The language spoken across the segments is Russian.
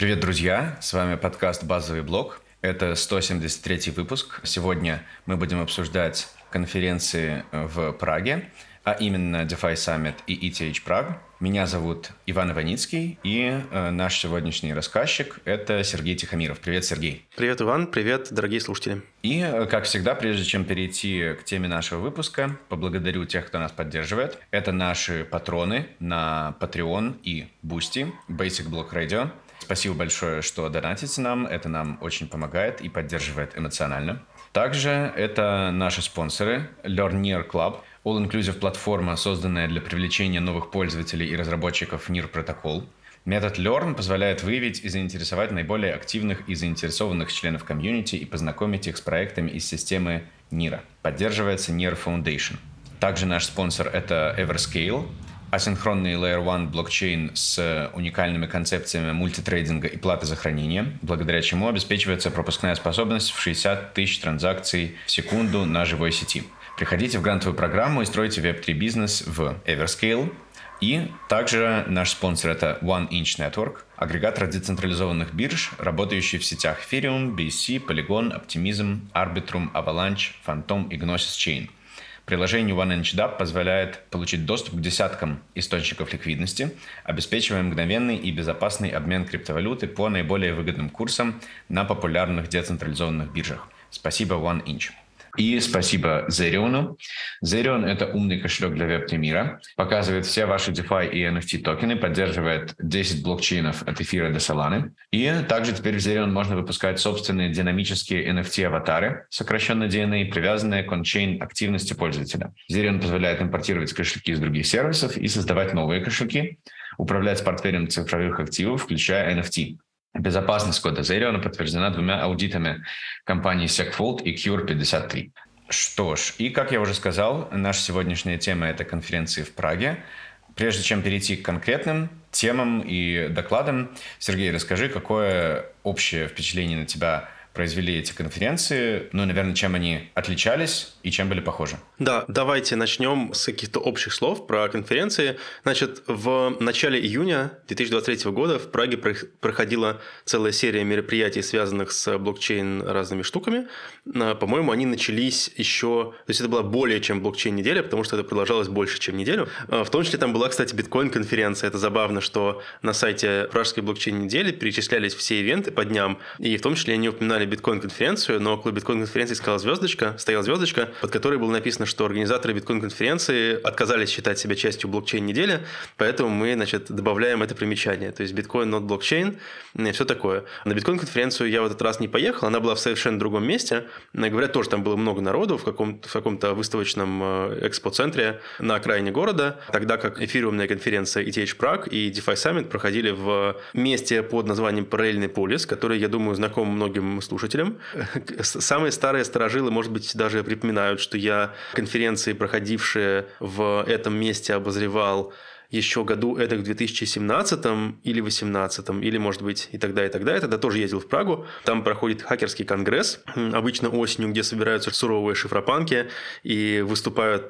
Привет, друзья! С вами подкаст «Базовый блок». Это 173-й выпуск. Сегодня мы будем обсуждать конференции в Праге, а именно DeFi Summit и ETH Prague. Меня зовут Иван Иваницкий, и наш сегодняшний рассказчик – это Сергей Тихомиров. Привет, Сергей! Привет, Иван! Привет, дорогие слушатели! И, как всегда, прежде чем перейти к теме нашего выпуска, поблагодарю тех, кто нас поддерживает. Это наши патроны на Patreon и Boosty, Basic Block Radio. Спасибо большое, что донатите нам. Это нам очень помогает и поддерживает эмоционально. Также это наши спонсоры Learn Club, all-inclusive платформа, созданная для привлечения новых пользователей и разработчиков в NIR протокол. Метод Learn позволяет выявить и заинтересовать наиболее активных и заинтересованных членов комьюнити и познакомить их с проектами из системы NIR. Поддерживается NIR Foundation. Также наш спонсор – это Everscale, асинхронный Layer 1 блокчейн с уникальными концепциями мультитрейдинга и платы за хранение, благодаря чему обеспечивается пропускная способность в 60 тысяч транзакций в секунду на живой сети. Приходите в грантовую программу и стройте Web3 бизнес в Everscale. И также наш спонсор – это One Inch Network, агрегатор децентрализованных бирж, работающий в сетях Ethereum, BSC, Polygon, Optimism, Arbitrum, Avalanche, Phantom и Gnosis Chain. Приложение OneInchDApp позволяет получить доступ к десяткам источников ликвидности, обеспечивая мгновенный и безопасный обмен криптовалюты по наиболее выгодным курсам на популярных децентрализованных биржах. Спасибо OneInch. И спасибо Zerion. Zerion – это умный кошелек для Web3 мира, показывает все ваши DeFi и NFT токены, поддерживает 10 блокчейнов от эфира до Solana. И также теперь в Zerion можно выпускать собственные динамические NFT-аватары, сокращенно DNA, привязанные к ончейн активности пользователя. Zerion позволяет импортировать кошельки из других сервисов и создавать новые кошельки, управлять портфелем цифровых активов, включая NFT. Безопасность кода Zerion подтверждена 2 аудитами компаний SecFold и Cure53. Что ж, и как я уже сказал, наша сегодняшняя тема – это конференции в Праге. Прежде чем перейти к конкретным темам и докладам, Сергей, расскажи, какое общее впечатление на тебя произвели эти конференции, наверное, чем они отличались и чем были похожи. Да, давайте начнем с каких-то общих слов про конференции. Значит, в начале июня 2023 года в Праге проходила целая серия мероприятий, связанных с блокчейн разными штуками. По-моему, они начались еще... То есть, это была более чем блокчейн-неделя, потому что это продолжалось больше, чем неделю. В том числе там была, кстати, биткоин-конференция. Это забавно, что на сайте Пражской блокчейн-недели перечислялись все ивенты по дням, и в том числе они упоминали биткоин-конференцию, но около биткоин-конференции стояла звездочка, под которой было написано, что организаторы биткоин-конференции отказались считать себя частью блокчейн-недели, поэтому мы, добавляем это примечание. То есть биткоин not блокчейн и все такое. На биткоин-конференцию я в этот раз не поехал, она была в совершенно другом месте. Говорят, тоже там было много народу в каком-то выставочном экспо-центре на окраине города, тогда как эфириумная конференция ETH Prague и DeFi Summit проходили в месте под названием Параллельный полис, который, я думаю, знаком многим слушателям. Самые старые старожилы, может быть, даже припоминают, что я конференции, проходившие в этом месте, обозревал еще году это в 2017 или 2018, или, может быть, и тогда, и тогда. Я тогда тоже ездил в Прагу. Там проходит хакерский конгресс, обычно осенью, где собираются суровые шифропанки и выступают,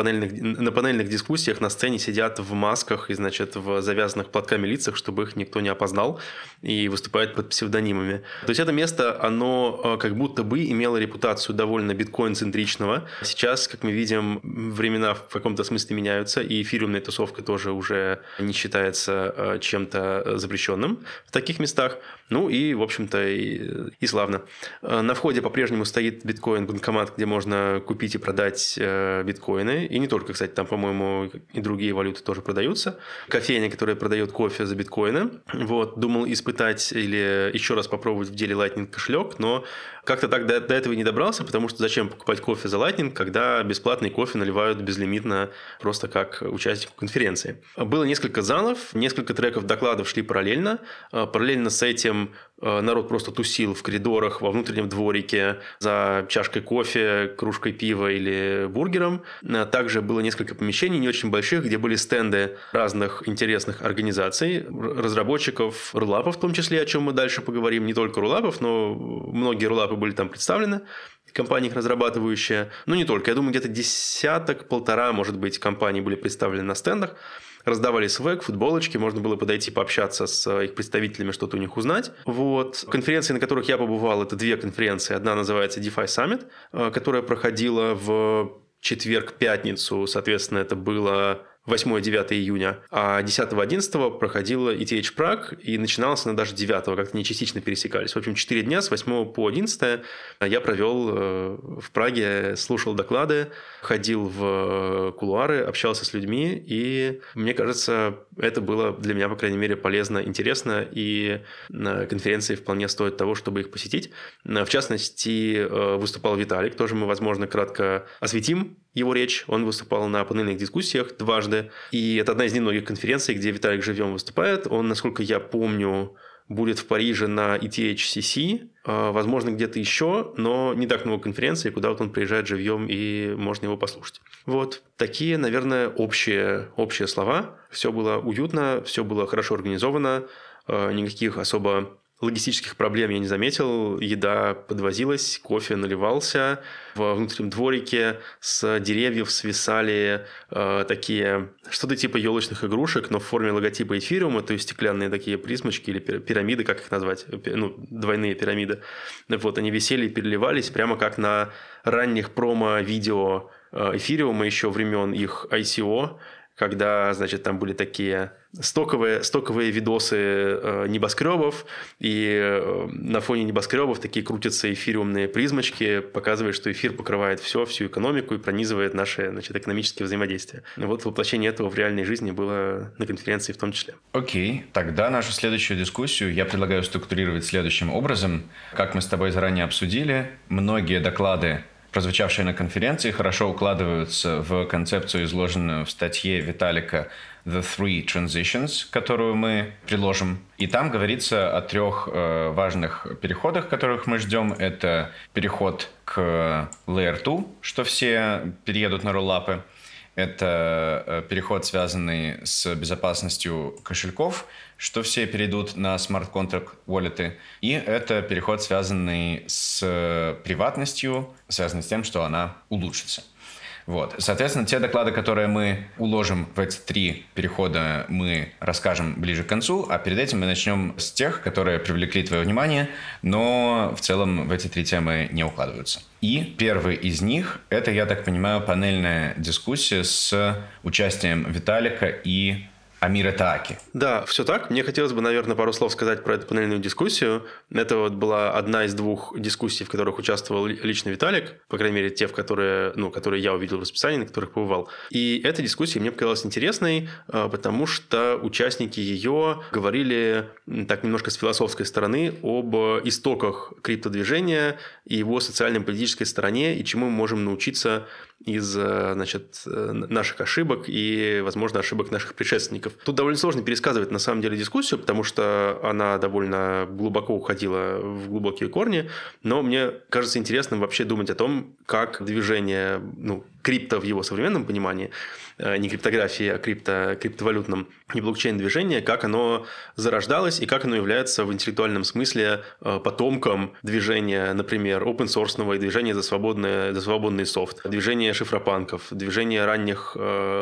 на панельных дискуссиях, на сцене сидят в масках и, в завязанных платками лицах, чтобы их никто не опознал, и выступают под псевдонимами. То есть это место, оно как будто бы имело репутацию довольно биткоин-центричного. Сейчас, как мы видим, времена в каком-то смысле меняются, и эфириумная тусовка тоже уже не считается чем-то запрещенным в таких местах. И, в общем-то, и славно. На входе по-прежнему стоит биткоин-банкомат, где можно купить и продать биткоины. И не только, кстати, там, по-моему, и другие валюты тоже продаются. Кофейня, которая продает кофе за биткоины. Думал испытать или еще раз попробовать в деле Lightning кошелек, но как-то так до этого не добрался, потому что зачем покупать кофе за Lightning, когда бесплатный кофе наливают безлимитно, просто как участнику конференции. Было несколько залов, несколько треков докладов шли параллельно. Параллельно с этим народ просто тусил в коридорах, во внутреннем дворике за чашкой кофе, кружкой пива или бургером. Также было несколько помещений, не очень больших, где были стенды разных интересных организаций, разработчиков, рулапов в том числе, о чем мы дальше поговорим. Не только рулапов, но многие рулапы были там представлены. компании их разрабатывающие. Ну, не только. Я думаю, где-то десяток-полтора, может быть, компаний были представлены на стендах. Раздавали свэг, футболочки, можно было подойти пообщаться с их представителями, что-то у них узнать. Вот. Конференции, на которых я побывал, это две конференции. Одна называется DeFi Summit, которая проходила в четверг-пятницу, соответственно, это было 8-9 июня, а 10-11 проходила ETH Prague, и начиналась она даже 9, как-то не частично пересекались. В общем, 4 дня с 8 по 11 я провел в Праге, слушал доклады, ходил в кулуары, общался с людьми, и мне кажется, это было для меня, по крайней мере, полезно, интересно, и конференции вполне стоят того, чтобы их посетить. В частности, выступал Виталик, тоже мы, возможно, кратко осветим его речь. Он выступал на панельных дискуссиях дважды. И это одна из немногих конференций, где Виталик живьем выступает. Он, насколько я помню, будет в Париже на ETHCC, возможно, где-то еще, но не так много конференций, куда вот он приезжает живьем, и можно его послушать. Вот такие, наверное, общие слова. Все было уютно, все было хорошо организовано, никаких особо логистических проблем я не заметил. Еда подвозилась, кофе наливался. В внутреннем дворике с деревьев свисали такие, что-то типа елочных игрушек, но в форме логотипа эфириума, то есть стеклянные такие призмочки или пирамиды, как их назвать, ну, двойные пирамиды. Вот они висели и переливались прямо как на ранних промо-видео эфириума еще времен их ICO, когда, значит, там были такие стоковые видосы небоскребов, и на фоне небоскребов такие крутятся эфириумные призмочки, показывая, что эфир покрывает всю экономику и пронизывает наши, значит, экономические взаимодействия. Вот воплощение этого в реальной жизни было на конференции в том числе. Окей, тогда нашу следующую дискуссию я предлагаю структурировать следующим образом. Как мы с тобой заранее обсудили, многие доклады, прозвучавшие на конференции, хорошо укладываются в концепцию, изложенную в статье Виталика «The Three Transitions», которую мы приложим. И там говорится о 3 важных переходах, которых мы ждем. Это переход к Layer 2, что все переедут на роллапы. Это переход, связанный с безопасностью кошельков, что все перейдут на смарт-контракт wallet. И это переход, связанный с приватностью, связанный с тем, что она улучшится. Вот. Соответственно, те доклады, которые мы уложим в эти 3 перехода, мы расскажем ближе к концу, а перед этим мы начнем с тех, которые привлекли твое внимание, но в целом в эти 3 темы не укладываются. И первый из них – это, я так понимаю, панельная дискуссия с участием Виталика и Амира Тааки. Да, все так. Мне хотелось бы, наверное, пару слов сказать про эту панельную дискуссию. Это вот была одна из 2 дискуссий, в которых участвовал лично Виталик, по крайней мере, те, которые я увидел в расписании, на которых побывал. И эта дискуссия мне показалась интересной, потому что участники ее говорили так немножко с философской стороны об истоках криптодвижения и его социально-политической стороне, и чему мы можем научиться из, значит, наших ошибок и, возможно, ошибок наших предшественников. Тут довольно сложно пересказывать, на самом деле, дискуссию, потому что она довольно глубоко уходила в глубокие корни, но мне кажется интересным вообще думать о том, как движение, крипто в его современном понимании, не криптографии, а криптовалютном, не блокчейн-движение, как оно зарождалось и как оно является в интеллектуальном смысле потомком движения, например, open-source и движения за свободный софт, движения шифропанков, движения ранних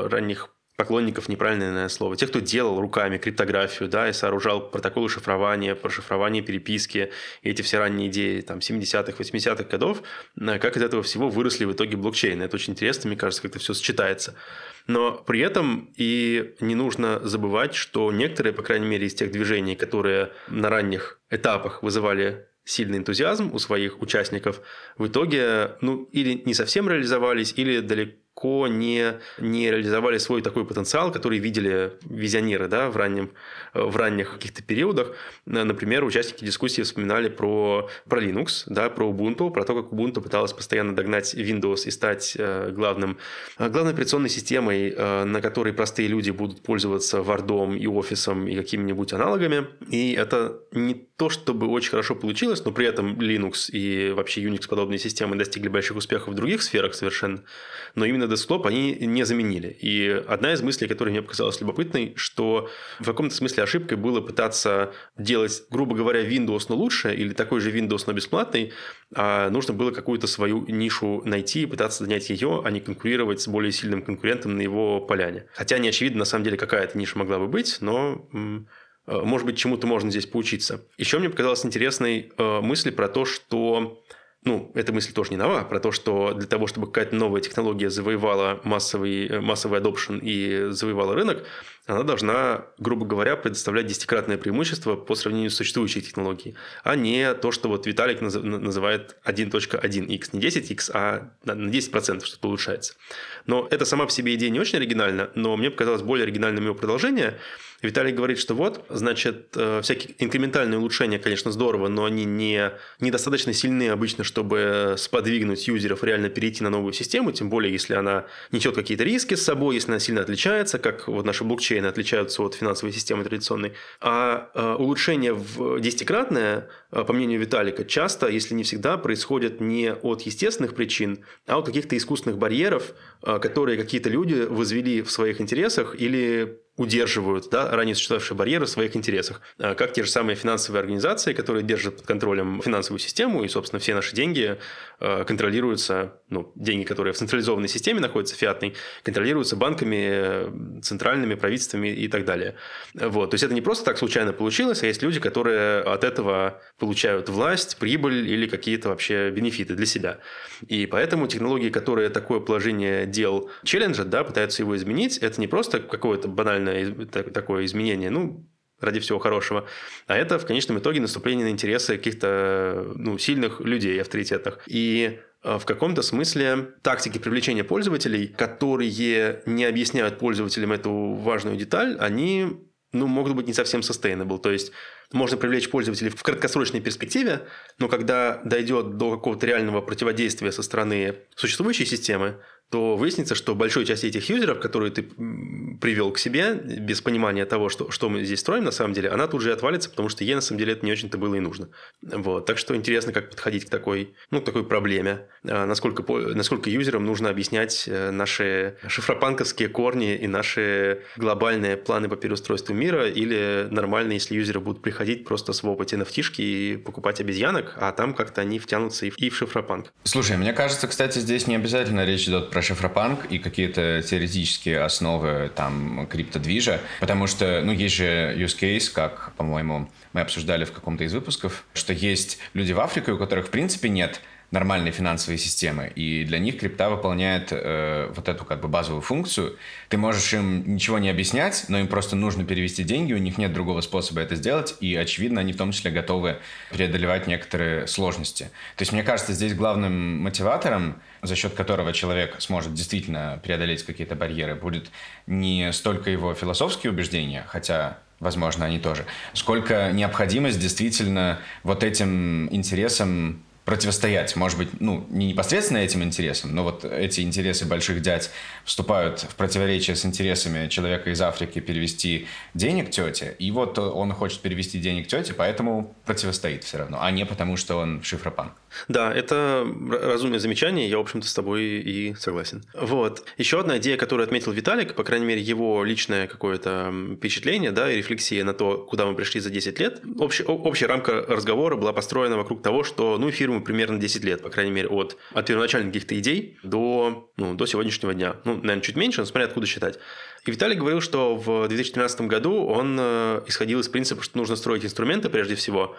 поклонников, неправильное, наверное, слово, тех, кто делал руками криптографию, да, и сооружал протоколы шифрования, прошифрование переписки, и эти все ранние идеи там 70-х, 80-х годов, как из этого всего выросли в итоге блокчейны. Это очень интересно, мне кажется, как это все сочетается. Но при этом и не нужно забывать, что некоторые, по крайней мере, из тех движений, которые на ранних этапах вызывали сильный энтузиазм у своих участников, в итоге, или не совсем реализовались, или далеко не реализовали свой такой потенциал, который видели визионеры, да, в ранних каких-то периодах. Например, участники дискуссии вспоминали про Linux, да, про Ubuntu, про то, как Ubuntu пыталась постоянно догнать Windows и стать главной операционной системой, на которой простые люди будут пользоваться Word и Office и какими-нибудь аналогами. И это не то, чтобы очень хорошо получилось, но при этом Linux и вообще Unix-подобные системы достигли больших успехов в других сферах совершенно. Но именно десктоп они не заменили. И одна из мыслей, которая мне показалась любопытной, что в каком-то смысле ошибкой было пытаться делать, грубо говоря, Windows, но лучше, или такой же Windows, но бесплатный, а нужно было какую-то свою нишу найти и пытаться занять ее, а не конкурировать с более сильным конкурентом на его поляне. Хотя не очевидно, на самом деле, какая-то ниша могла бы быть, но... может быть, чему-то можно здесь поучиться. Еще мне показалась интересной мысль про то, что... эта мысль тоже не нова, про то, что для того, чтобы какая-то новая технология завоевала массовый adoption и завоевала рынок, она должна, грубо говоря, предоставлять 10-кратное преимущество по сравнению с существующей технологией, а не то, что вот Виталик называет 1.1x. Не 10x, а на 10% что-то улучшается. Но это сама по себе идея не очень оригинальна, но мне показалось более оригинальным его продолжение. Виталий говорит, что значит, всякие инкрементальные улучшения, конечно, здорово, но они недостаточно сильны обычно, чтобы сподвигнуть юзеров реально перейти на новую систему, тем более, если она несет какие-то риски с собой, если она сильно отличается, как вот наши блокчейны отличаются от финансовой системы традиционной. А улучшение в 10-кратное, по мнению Виталика, часто, если не всегда, происходят не от естественных причин, а от каких-то искусственных барьеров, которые какие-то люди возвели в своих интересах или удерживают ранее существовавшие барьеры в своих интересах. Как те же самые финансовые организации, которые держат под контролем финансовую систему, и, собственно, все наши деньги контролируются, деньги, которые в централизованной системе находятся, фиатной, контролируются банками, центральными правительствами и так далее. То есть, это не просто так случайно получилось, а есть люди, которые от этого получают власть, прибыль или какие-то вообще бенефиты для себя. И поэтому технологии, которые такое положение дел челленджат, пытаются его изменить, это не просто какое-то банальное такое изменение, ради всего хорошего, а это в конечном итоге наступление на интересы каких-то сильных людей, авторитетных. И в каком-то смысле тактики привлечения пользователей, которые не объясняют пользователям эту важную деталь, они могут быть не совсем sustainable. То есть, можно привлечь пользователей в краткосрочной перспективе, но когда дойдет до какого-то реального противодействия со стороны существующей системы, то выяснится, что большой части этих юзеров, которые ты привел к себе, без понимания того, что мы здесь строим на самом деле, она тут же отвалится, потому что ей на самом деле это не очень-то было и нужно. Так что интересно, как подходить к такой проблеме. Насколько юзерам нужно объяснять наши шифропанковские корни и наши глобальные планы по переустройству мира, или нормально, если юзеры будут приходить просто свопать NFT-шки и покупать обезьянок, а там как-то они втянутся и в шифропанк. Слушай, мне кажется, кстати, здесь не обязательно речь идет про шифропанк и какие-то теоретические основы криптодвижа, потому что, есть же use case, как, по-моему, мы обсуждали в каком-то из выпусков, что есть люди в Африке, у которых, в принципе, нет нормальной финансовой системы, и для них крипта выполняет эту базовую функцию. Ты можешь им ничего не объяснять, но им просто нужно перевести деньги, у них нет другого способа это сделать, и, очевидно, они в том числе готовы преодолевать некоторые сложности. То есть, мне кажется, здесь главным мотиватором, за счет которого человек сможет действительно преодолеть какие-то барьеры, будет не столько его философские убеждения, хотя... возможно, они тоже. Сколько необходимость действительно этим интересам противостоять. Может быть, не непосредственно этим интересам, но эти интересы больших дядь вступают в противоречие с интересами человека из Африки перевести денег тете, и он хочет перевести денег тете, поэтому противостоит все равно, а не потому, что он шифропанк. Да, это разумное замечание, я, в общем-то, с тобой и согласен. Еще одна идея, которую отметил Виталик, по крайней мере, его личное какое-то впечатление, и рефлексия на то, куда мы пришли за 10 лет. Общая рамка разговора была построена вокруг того, что, фирму примерно 10 лет, по крайней мере, от первоначальных каких-то идей до сегодняшнего дня. Наверное, чуть меньше, но смотря откуда считать. И Виталий говорил, что в 2013 году он исходил из принципа, что нужно строить инструменты прежде всего,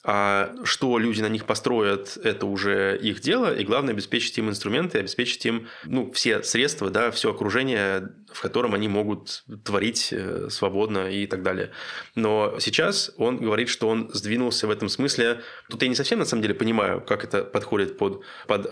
а что люди на них построят, это уже их дело, и главное обеспечить им инструменты, обеспечить им все средства, все окружение, в котором они могут творить свободно и так далее. Но сейчас он говорит, что он сдвинулся в этом смысле. Тут я не совсем на самом деле понимаю, как это подходит под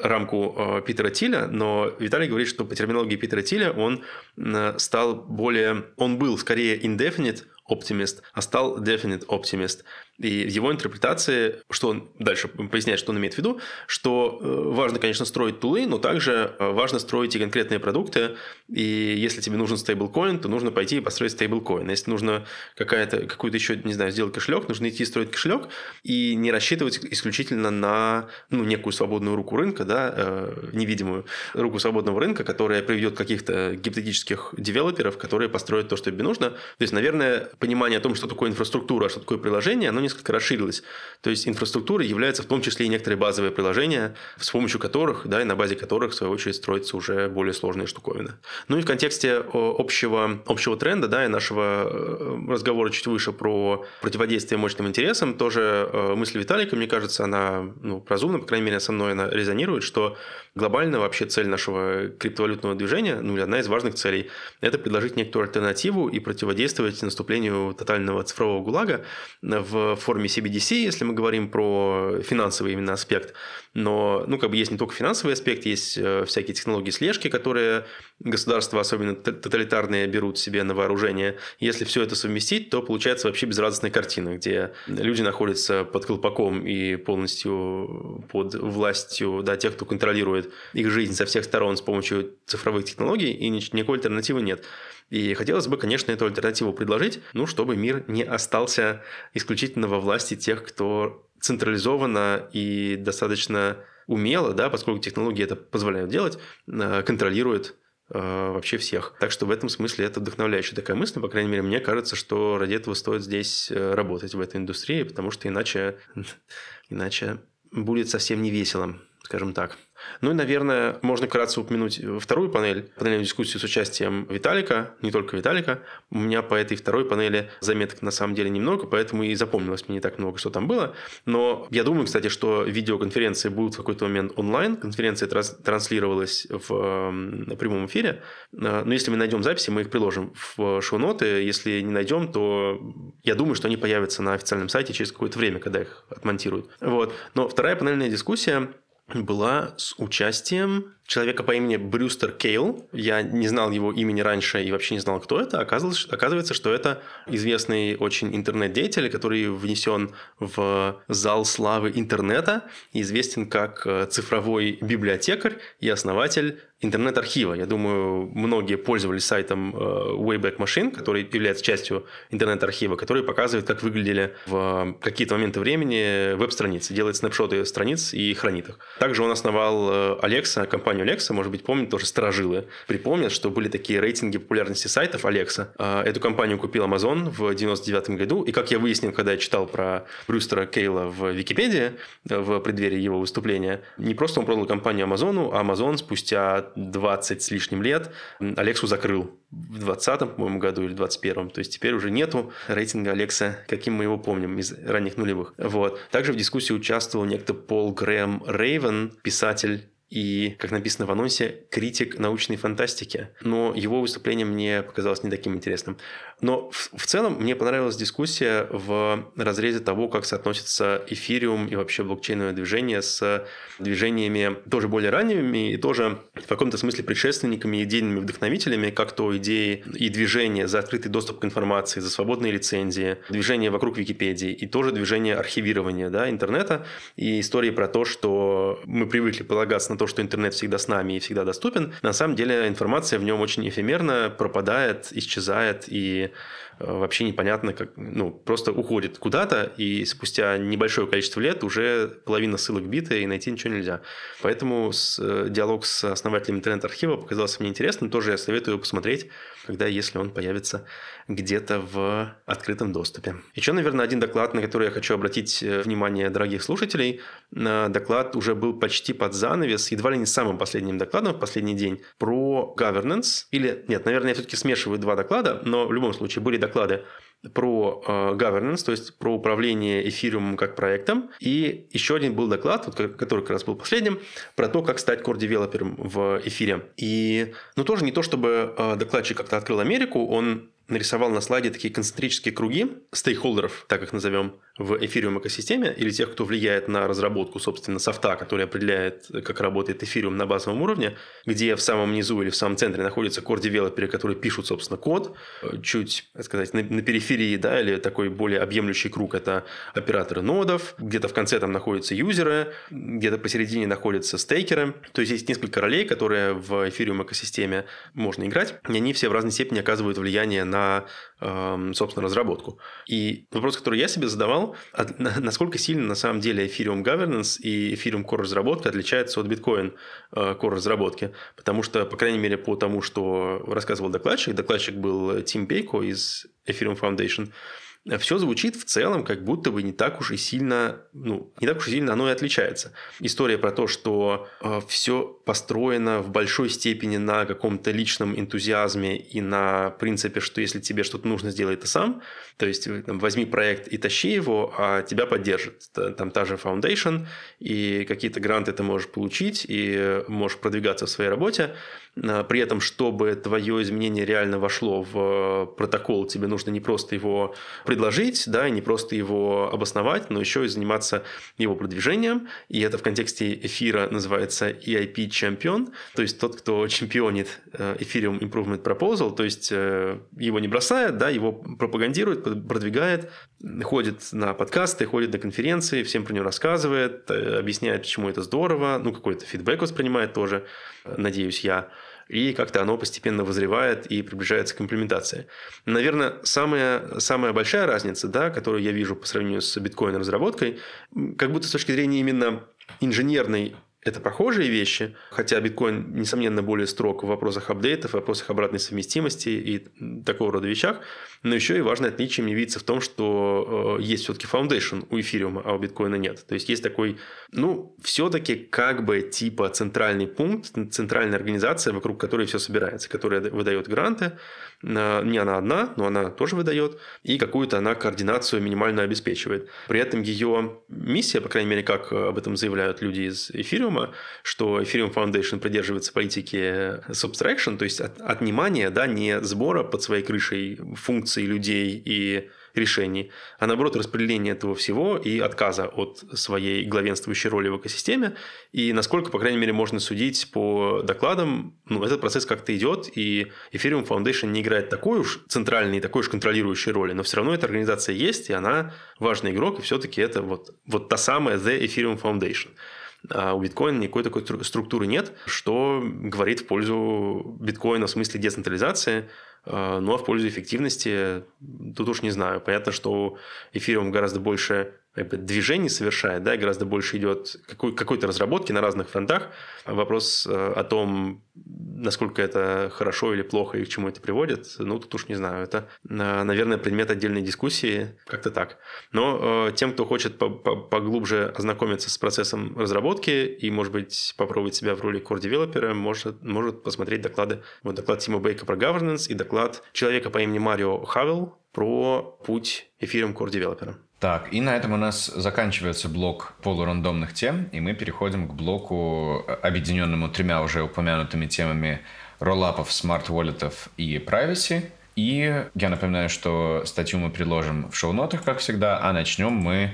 рамку Питера Тиля, но Виталий говорит, что по терминологии Питера Тиля он был скорее indefinite optimist, а стал definite optimist. И в его интерпретации, что он дальше поясняет, что он имеет в виду, что важно, конечно, строить тулы, но также важно строить и конкретные продукты. И если тебе нужен стейблкоин, то нужно пойти и построить стейблкоин. Если нужно какую-то еще, не знаю, сделать кошелек, нужно идти строить кошелек и не рассчитывать исключительно на некую свободную руку рынка, да, невидимую руку свободного рынка, которая приведет каких-то гипотетических девелоперов, которые построят то, что тебе нужно. То есть, наверное, понимание о том, что такое инфраструктура, что такое приложение, оно несколько расширилось. То есть, инфраструктурой является в том числе и некоторые базовые приложения, с помощью которых, да, и на базе которых, в свою очередь, строятся уже более сложные штуковины. Ну и в контексте общего тренда, да, и нашего разговора чуть выше про противодействие мощным интересам, тоже мысль Виталика, мне кажется, она разумна, по крайней мере, со мной она резонирует, что глобально вообще цель нашего криптовалютного движения, или одна из важных целей, это предложить некую альтернативу и противодействовать наступлению тотального цифрового ГУЛАГа в форме CBDC, если мы говорим про финансовый именно аспект. Но есть не только финансовый аспект, есть всякие технологии слежки, которые государства, особенно тоталитарные, берут себе на вооружение. Если все это совместить, то получается вообще безрадостная картина, где люди находятся под колпаком и полностью под властью, да, тех, кто контролирует их жизнь со всех сторон с помощью цифровых технологий, и никакой альтернативы нет. И хотелось бы, конечно, эту альтернативу предложить, чтобы мир не остался исключительно во власти тех, кто централизованно и достаточно умело, да, поскольку технологии это позволяют делать, контролирует вообще всех. Так что в этом смысле это вдохновляющая такая мысль. По крайней мере, мне кажется, что ради этого стоит здесь работать в этой индустрии, потому что иначе будет совсем не весело, скажем так. Ну и, наверное, можно вкратце упомянуть вторую панельную дискуссию с участием Виталика, не только Виталика. У меня по этой второй панели заметок на самом деле немного, поэтому и запомнилось мне не так много, что там было. Но я думаю, кстати, что видеоконференции будут в какой-то момент онлайн. Конференция транслировалась в прямом эфире. Но если мы найдем записи, мы их приложим в шоу-ноты. Если не найдем, то я думаю, что они появятся на официальном сайте через какое-то время, когда их отмонтируют. Вот. Но вторая панельная дискуссия была с участием человека по имени Брюстер Кейл. Я не знал его имени раньше и вообще не знал, кто это. Оказывается, что это известный очень интернет-деятель, который внесен в зал славы интернета и известен как цифровой библиотекарь и основатель интернет-архива. Я думаю, многие пользовались сайтом Wayback Machine, который является частью интернет-архива, который показывает, как выглядели в какие-то моменты времени веб-страницы, делает снапшоты страниц и хранит их. Также он основал Alexa, компанию Alexa, может быть, помнят, тоже старожилы припомнят, что были такие рейтинги популярности сайтов Alexa. Эту компанию купил Amazon в 1999 году, и как я выяснил, когда я читал про Брюстера Кейла в Википедии в преддверии его выступления, не просто он продал компанию Amazon, а Amazon спустя 20 с лишним лет Алексу закрыл в 2020, по-моему, году или 2021. То есть теперь уже нету рейтинга Alexa, каким мы его помним из ранних нулевых. Вот. Также в дискуссии участвовал некто Пол Грэм Рейвен, писатель и, как написано в анонсе, критик научной фантастики. Но его выступление мне показалось не таким интересным. Но в целом мне понравилась дискуссия в разрезе того, как соотносится эфириум и вообще блокчейновое движение с движениями тоже более ранними и тоже в каком-то смысле предшественниками, идейными вдохновителями, как то идеи и движения за открытый доступ к информации, за свободные лицензии, движение вокруг Википедии и тоже движение архивирования, да, интернета и истории про то, что мы привыкли полагаться на то, что интернет всегда с нами и всегда доступен. На самом деле информация в нем очень эфемерна, пропадает, исчезает и вообще непонятно, как, просто уходит куда-то, и спустя небольшое количество лет уже половина ссылок бита, и найти ничего нельзя. Поэтому диалог с основателем интернет-архива показался мне интересным. Тоже я советую его посмотреть, если он появится где-то в открытом доступе. Еще, наверное, один доклад, на который я хочу обратить внимание дорогих слушателей. Доклад уже был почти под занавес, едва ли не самым последним докладом в последний день, про governance. Нет, наверное, я все-таки смешиваю два доклада, но в любом случае были доклады про governance, то есть про управление эфириумом как проектом. И еще один был доклад, который как раз был последним, про то, как стать core-девелопером в эфире. И тоже не то, чтобы докладчик как-то открыл Америку, он нарисовал на слайде такие концентрические круги стейкхолдеров, так их назовем, в Ethereum экосистеме, или тех, кто влияет на разработку, собственно, софта, который определяет, как работает Ethereum на базовом уровне, где в самом низу или в самом центре находятся core-девелоперы, которые пишут, собственно, код. Чуть, так сказать, на периферии, да, или такой более объемлющий круг – это операторы нодов, где-то в конце там находятся юзеры, где-то посередине находятся стейкеры. То есть, есть несколько ролей, которые в Ethereum экосистеме можно играть, и они все в разной степени оказывают влияние на, собственно, разработку. И вопрос, который я себе задавал, насколько сильно на самом деле Ethereum Governance и Ethereum Core разработка отличаются от Bitcoin Core разработки. Потому что, по крайней мере, по тому, что рассказывал докладчик был Тим Бейко из Ethereum Foundation, все звучит в целом как будто бы не так уж и сильно оно и отличается. История про то, что все построено в большой степени на каком-то личном энтузиазме и на принципе, что если тебе что-то нужно, сделай это сам. То есть там, возьми проект и тащи его, а тебя поддержит. Там та же Foundation, и какие-то гранты ты можешь получить, и можешь продвигаться в своей работе. При этом, чтобы твое изменение реально вошло в протокол, тебе нужно не просто его предложить, да, и не просто его обосновать, но еще и заниматься его продвижением. И это в контексте эфира называется EIP Champion, то есть тот, кто чемпионит Ethereum Improvement Proposal, то есть его не бросает, да, его пропагандирует, продвигает, ходит на подкасты, ходит на конференции, всем про него рассказывает, объясняет, почему это здорово, какой-то фидбэк воспринимает тоже, надеюсь я. И как-то оно постепенно вызревает и приближается к имплементации. Наверное, самая большая разница, да, которую я вижу по сравнению с биткоин-разработкой, как будто с точки зрения именно инженерной, это похожие вещи, хотя биткоин, несомненно, более строг в вопросах апдейтов, в вопросах обратной совместимости и такого рода вещах. Но еще и важное отличие мне видится в том, что есть все-таки foundation у эфириума, а у биткоина нет. То есть, есть такой, все-таки как бы типа центральный пункт, центральная организация, вокруг которой все собирается, которая выдает гранты. Не она одна, но она тоже выдает. И какую-то она координацию минимальную обеспечивает. При этом ее миссия, по крайней мере, как об этом заявляют люди из эфириума, что Ethereum Foundation придерживается политики subtraction, то есть отнимания, да, не сбора под своей крышей функций людей и решений, а наоборот распределение этого всего и отказа от своей главенствующей роли в экосистеме. И насколько, по крайней мере, можно судить по докладам, этот процесс как-то идет, и Ethereum Foundation не играет такой уж центральной, такой уж контролирующей роли, но все равно эта организация есть, и она важный игрок, и все-таки это вот та самая The Ethereum Foundation. А у биткоина никакой такой структуры нет, что говорит в пользу биткоина в смысле децентрализации, а в пользу эффективности тут уж не знаю. Понятно, что эфириум гораздо больше движений совершает, да, и гораздо больше идет какой-то разработки на разных фронтах. Вопрос о том, насколько это хорошо или плохо и к чему это приводит, тут уж не знаю. Это, наверное, предмет отдельной дискуссии, как-то так. Но тем, кто хочет поглубже ознакомиться с процессом разработки и, может быть, попробовать себя в роли core-девелопера, может посмотреть доклады. Вот доклад Тима Бейка про governance и доклад человека по имени Марио Хавел про путь Ethereum core-девелопера. Так, и на этом у нас заканчивается блок полурандомных тем, и мы переходим к блоку, объединенному тремя уже упомянутыми темами роллапов, смарт-воллетов и privacy. И я напоминаю, что статью мы предложим в шоу-нотах, как всегда, а начнем мы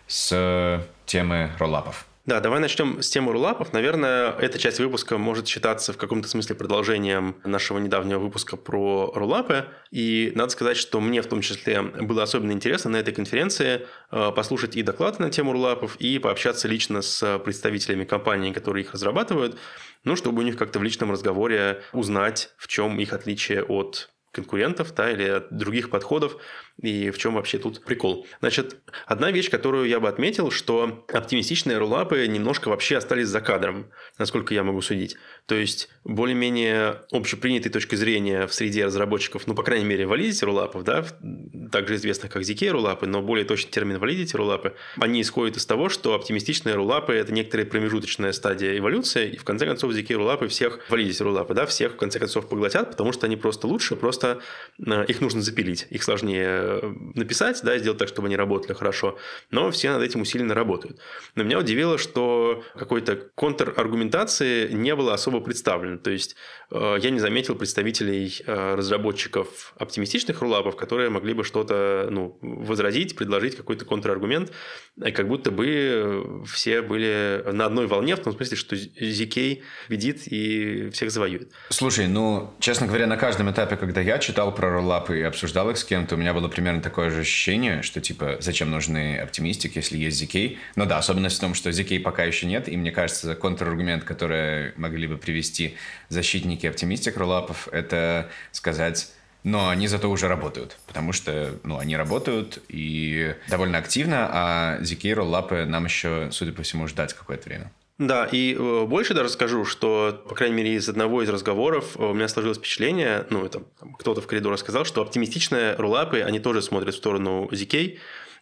с темы роллапов. Да, давай начнем с темы роллапов. Наверное, эта часть выпуска может считаться в каком-то смысле продолжением нашего недавнего выпуска про роллапы. И надо сказать, что мне в том числе было особенно интересно на этой конференции послушать и доклады на тему роллапов, и пообщаться лично с представителями компаний, которые их разрабатывают, чтобы у них как-то в личном разговоре узнать, в чем их отличие от конкурентов, да, или от других подходов, и в чем вообще тут прикол. Значит, одна вещь, которую я бы отметил, что оптимистичные роллапы немножко вообще остались за кадром, насколько я могу судить. То есть, более-менее общепринятой точки зрения в среде разработчиков, по крайней мере, validity роллапов, да, также известных как ZK роллапы, но более точный термин validity роллапы, они исходят из того, что оптимистичные роллапы – это некоторая промежуточная стадия эволюции, и в конце концов ZK роллапы всех validity роллапы, да, всех в конце концов поглотят, потому что они просто лучше, просто их нужно запилить, их сложнее написать, да, сделать так, чтобы они работали хорошо, но все над этим усиленно работают. Но меня удивило, что какой-то контраргументации не было особо представлено. То есть, я не заметил представителей разработчиков оптимистичных роллапов, которые могли бы что-то что-то возразить, предложить какой-то контраргумент, и как будто бы все были на одной волне, в том смысле, что ZK победит и всех завоюет. Слушай, честно говоря, на каждом этапе, когда я читал про роллапы и обсуждал их с кем-то, у меня было примерно такое же ощущение, что зачем нужны оптимистик, если есть ZK? Да, особенность в том, что ZK пока еще нет, и мне кажется, контраргумент, который могли бы привести защитники оптимистик роллапов, это сказать... Но они зато уже работают, потому что, они работают и довольно активно, а ZK роллапы нам еще, судя по всему, ждать какое-то время. Да, и больше даже скажу, что, по крайней мере, из одного из разговоров у меня сложилось впечатление, кто-то в коридоре сказал, что оптимистичные роллапы, они тоже смотрят в сторону ZK,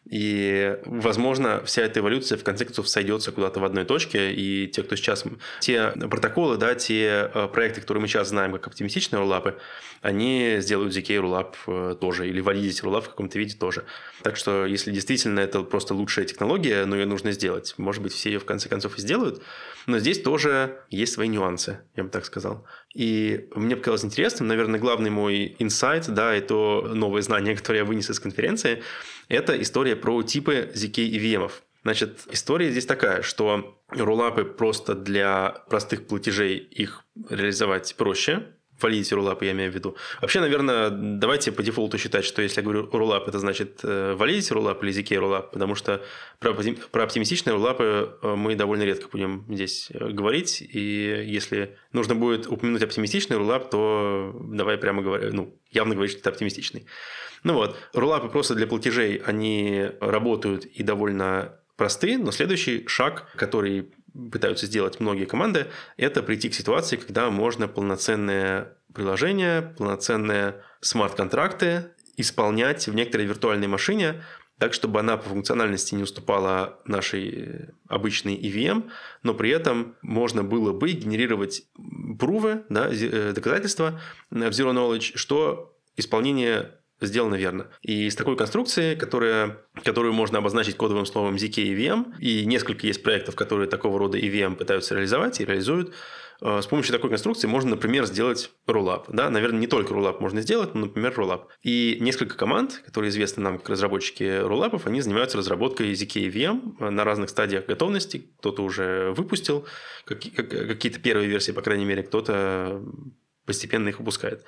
и, возможно, вся эта эволюция в конце концов сойдется куда-то в одной точке, и те, кто сейчас... Те протоколы, те проекты, которые мы сейчас знаем как оптимистичные роллапы, они сделают ZK роллап тоже, или Validity роллап в каком-то виде тоже. Так что, если действительно это просто лучшая технология, но ее нужно сделать, может быть, все ее в конце концов и сделают. Но здесь тоже есть свои нюансы, я бы так сказал. И мне показалось интересным, наверное, главный мой инсайт, и то новое знание, которое я вынес из конференции, это история про типы ZK и VM. Значит, история здесь такая, что роллапы просто для простых платежей их реализовать проще. Validity роллапы я имею в виду. Вообще, наверное, давайте по дефолту считать, что если я говорю роллап, это значит Validity роллап или ZK роллап, потому что про оптимистичные роллапы мы довольно редко будем здесь говорить, и если нужно будет упомянуть оптимистичный роллап, то давай прямо явно говорить, что это оптимистичный. Роллапы просто для платежей, они работают и довольно просты, но следующий шаг, который пытаются сделать многие команды, это прийти к ситуации, когда можно полноценные приложения, полноценные смарт-контракты исполнять в некоторой виртуальной машине, так, чтобы она по функциональности не уступала нашей обычной EVM, но при этом можно было бы генерировать прувы, доказательства в Zero Knowledge, что исполнение сделано верно. И с такой конструкцией, которую можно обозначить кодовым словом ZK EVM, и несколько есть проектов, которые такого рода EVM пытаются реализовать и реализуют, с помощью такой конструкции можно, например, сделать роллап. Наверное, не только роллап можно сделать, но, например, роллап. И несколько команд, которые известны нам как разработчики роллапов, они занимаются разработкой ZK EVM на разных стадиях готовности. Кто-то уже выпустил какие-то первые версии, по крайней мере, кто-то постепенно их выпускает.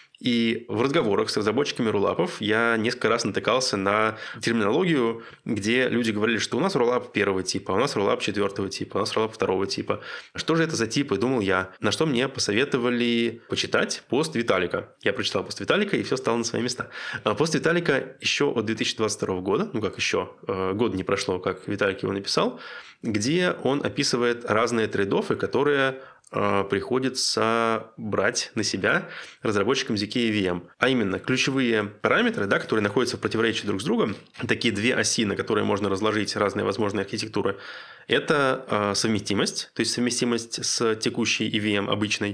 И в разговорах с разработчиками роллапов я несколько раз натыкался на терминологию, где люди говорили, что у нас роллап первого типа, а у нас роллап четвертого типа, у нас роллап второго типа. Что же это за типы, думал я. На что мне посоветовали почитать пост Виталика. Я прочитал пост Виталика, и все стало на свои места. Пост Виталика еще от 2022 года, год не прошло, как Виталик его написал, где он описывает разные трейд-оффы, которые приходится брать на себя разработчикам ZK и VM. А именно, ключевые параметры, которые находятся в противоречии друг с другом, такие две оси, на которые можно разложить разные возможные архитектуры, это совместимость, то есть совместимость с текущей EVM обычной,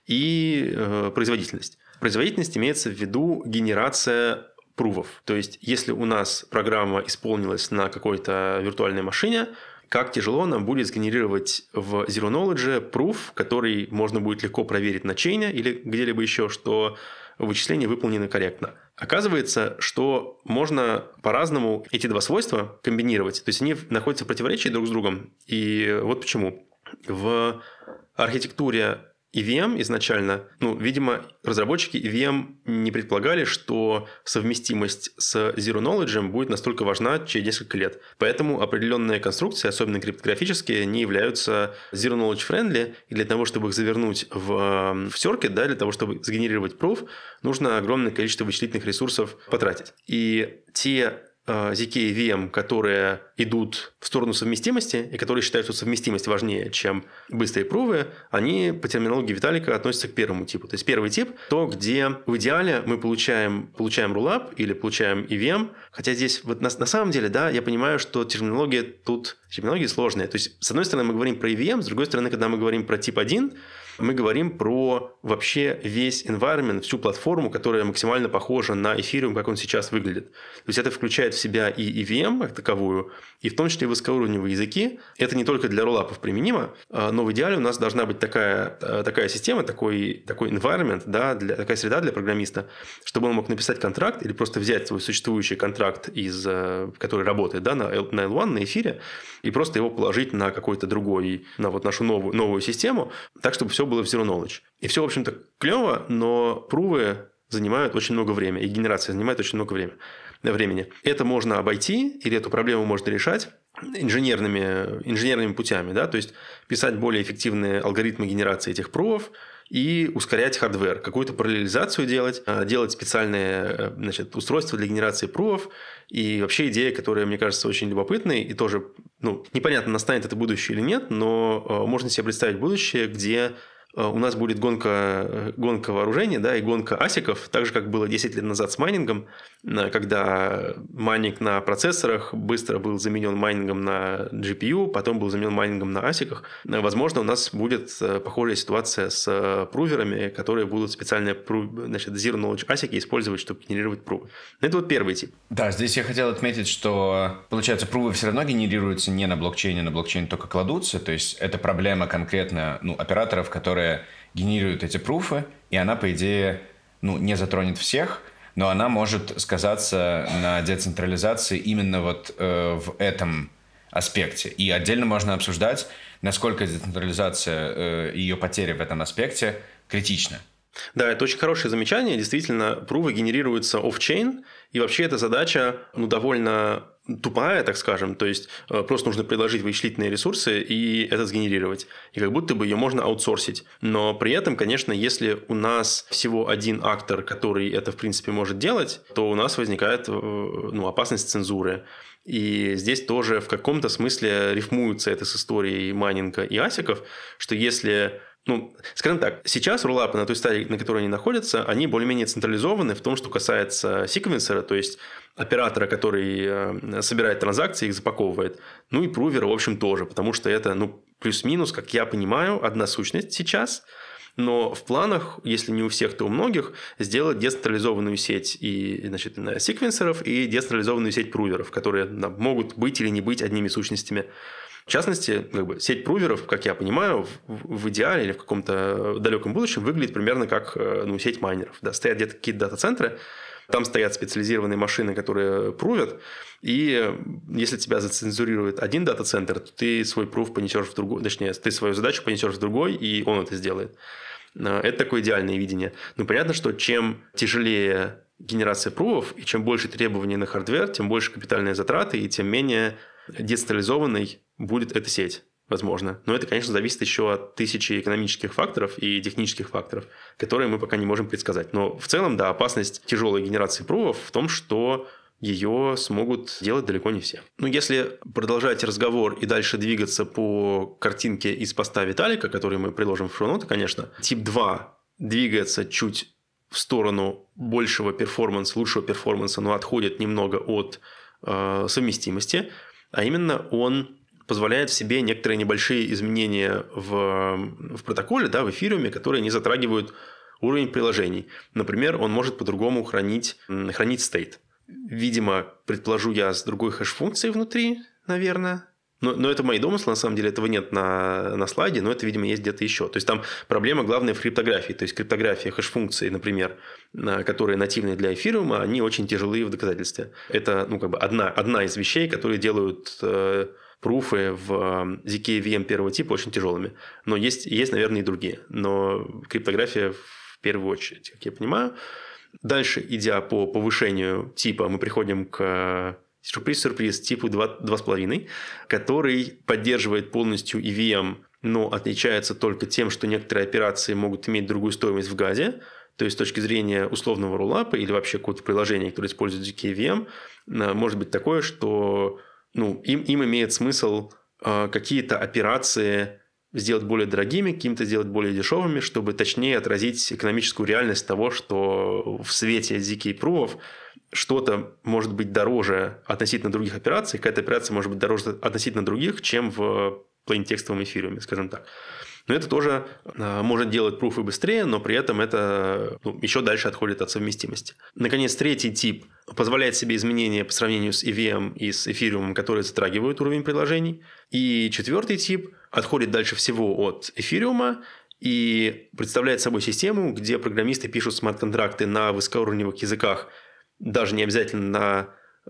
и производительность. Производительность имеется в виду генерация прувов. То есть, если у нас программа исполнилась на какой-то виртуальной машине, как тяжело нам будет сгенерировать в Zero Knowledge пруф, который можно будет легко проверить на чейне или где-либо еще, что вычисления выполнены корректно. Оказывается, что можно по-разному эти два свойства комбинировать. То есть, они находятся в противоречии друг с другом. И вот почему. В архитектуре EVM изначально, видимо, разработчики EVM не предполагали, что совместимость с Zero Knowledge будет настолько важна через несколько лет. Поэтому определенные конструкции, особенно криптографические, не являются Zero Knowledge friendly, и для того, чтобы их завернуть в circuit, для того, чтобы сгенерировать proof, нужно огромное количество вычислительных ресурсов потратить. И те ZK и VM, которые идут в сторону совместимости и которые считают, что совместимость важнее, чем быстрые прувы, они по терминологии Виталика относятся к первому типу. То есть первый тип – то, где в идеале мы получаем роллап или получаем EVM, хотя здесь на самом деле, я понимаю, что терминология сложная. То есть, с одной стороны, мы говорим про EVM, с другой стороны, когда мы говорим про тип 1, Мы говорим про вообще весь environment, всю платформу, которая максимально похожа на Ethereum, как он сейчас выглядит. То есть это включает в себя и EVM как таковую, и в том числе и высокоуровневые языки. Это не только для роллапов применимо, но в идеале у нас должна быть такая система, такой environment, да, такая среда для программиста, чтобы он мог написать контракт или просто взять свой существующий контракт, который работает, да, на L1, на эфире, и просто его положить на какой-то другой, на вот нашу новую систему, так, чтобы все было в zero knowledge. И все, в общем-то, клево, но прувы занимают очень много времени, и генерация занимает очень много времени. Это можно обойти, или эту проблему можно решать инженерными путями, да, то есть писать более эффективные алгоритмы генерации этих прувов и ускорять хардвер, какую-то параллелизацию делать специальные, значит, устройства для генерации прувов. И вообще идея, которая, мне кажется, очень любопытной, и тоже, непонятно, настанет это будущее или нет, но можно себе представить будущее, где у нас будет гонка вооружений, да, и гонка асиков, так же, как было 10 лет назад с майнингом, когда майнинг на процессорах быстро был заменен майнингом на GPU, потом был заменен майнингом на асиках. Возможно, у нас будет похожая ситуация с пруверами, которые будут специальные zero knowledge асики использовать, чтобы генерировать прувы. Это вот первый тип. Да, здесь я хотел отметить, что, получается, прувы все равно генерируются не на блокчейне только кладутся, то есть это проблема конкретно операторов, которые генерируют эти пруфы, и она, по идее, не затронет всех, но она может сказаться на децентрализации именно вот в этом аспекте. И отдельно можно обсуждать, насколько децентрализация и ее потеря в этом аспекте критична. Да, это очень хорошее замечание. Действительно, прувы генерируются офчейн, и вообще эта задача довольно тупая, так скажем. То есть просто нужно предложить вычислительные ресурсы и это сгенерировать. И как будто бы ее можно аутсорсить. Но при этом, конечно, если у нас всего один актор, который это в принципе может делать, то у нас возникает опасность цензуры. И здесь тоже в каком-то смысле рифмуется это с историей майнинга и асиков, что если... скажем так, сейчас роллапы на той стадии, на которой они находятся, они более-менее централизованы в том, что касается секвенсора, то есть оператора, который собирает транзакции, их запаковывает. И прувера, в общем, тоже, потому что это, плюс-минус, как я понимаю, одна сущность сейчас. Но в планах, если не у всех, то у многих, сделать децентрализованную сеть секвенсоров и децентрализованную сеть пруверов, которые могут быть или не быть одними сущностями. В частности, сеть пруверов, как я понимаю, в идеале или в каком-то далеком будущем выглядит примерно как сеть майнеров. Да, стоят где-то какие-то дата-центры, там стоят специализированные машины, которые прувят, и если тебя зацензурирует один дата-центр, то ты свой прув понесешь в другой, точнее, ты свою задачу понесешь в другой, и он это сделает. Это такое идеальное видение. Понятно, что чем тяжелее генерация прувов, и чем больше требований на хардвер, тем больше капитальные затраты, и тем менее децентрализованной будет эта сеть, возможно. Но это, конечно, зависит еще от тысячи экономических факторов и технических факторов, которые мы пока не можем предсказать. Но в целом, да, опасность тяжелой генерации прувов в том, что ее смогут делать далеко не все. Если продолжать разговор и дальше двигаться по картинке из поста Виталика, который мы приложим в шоу-ноты, конечно, тип 2 двигается чуть в сторону большего перформанса, лучшего перформанса, но отходит немного от совместимости, а именно он позволяет в себе некоторые небольшие изменения в протоколе, да, в эфириуме, которые не затрагивают уровень приложений. Например, он может по-другому хранить стейт. Видимо, предположу я, с другой хэш-функцией внутри, наверное. Но это мои домыслы, на самом деле этого нет на слайде, но это, видимо, есть где-то еще. То есть там проблема главная в криптографии. То есть криптография хэш-функций, например, которые нативны для эфириума, они очень тяжелые в доказательстве. Это одна из вещей, которые делают пруфы в ZK-VM первого типа очень тяжелыми. Но есть, наверное, и другие. Но криптография в первую очередь, как я понимаю. Дальше, идя по повышению типа, мы приходим к сюрприз, типу 2.5, который поддерживает полностью EVM, но отличается только тем, что некоторые операции могут иметь другую стоимость в газе. То есть, с точки зрения условного роллапа или вообще какого-то приложения, которое использует ZK-VM, может быть такое, что им имеет смысл какие-то операции сделать более дорогими, какими-то сделать более дешевыми, чтобы точнее отразить экономическую реальность того, что в свете ZK-прувов что-то может быть дороже относительно других операций, какая-то операция может быть дороже относительно других, чем в плейнтекстовом эфириуме, скажем так. Но это тоже может делать пруфы быстрее, но при этом это еще дальше отходит от совместимости. Наконец, третий тип позволяет себе изменения по сравнению с EVM и с эфириумом, которые затрагивают уровень приложений. И четвертый тип отходит дальше всего от эфириума и представляет собой систему, где программисты пишут смарт-контракты на высокоуровневых языках, даже не обязательно на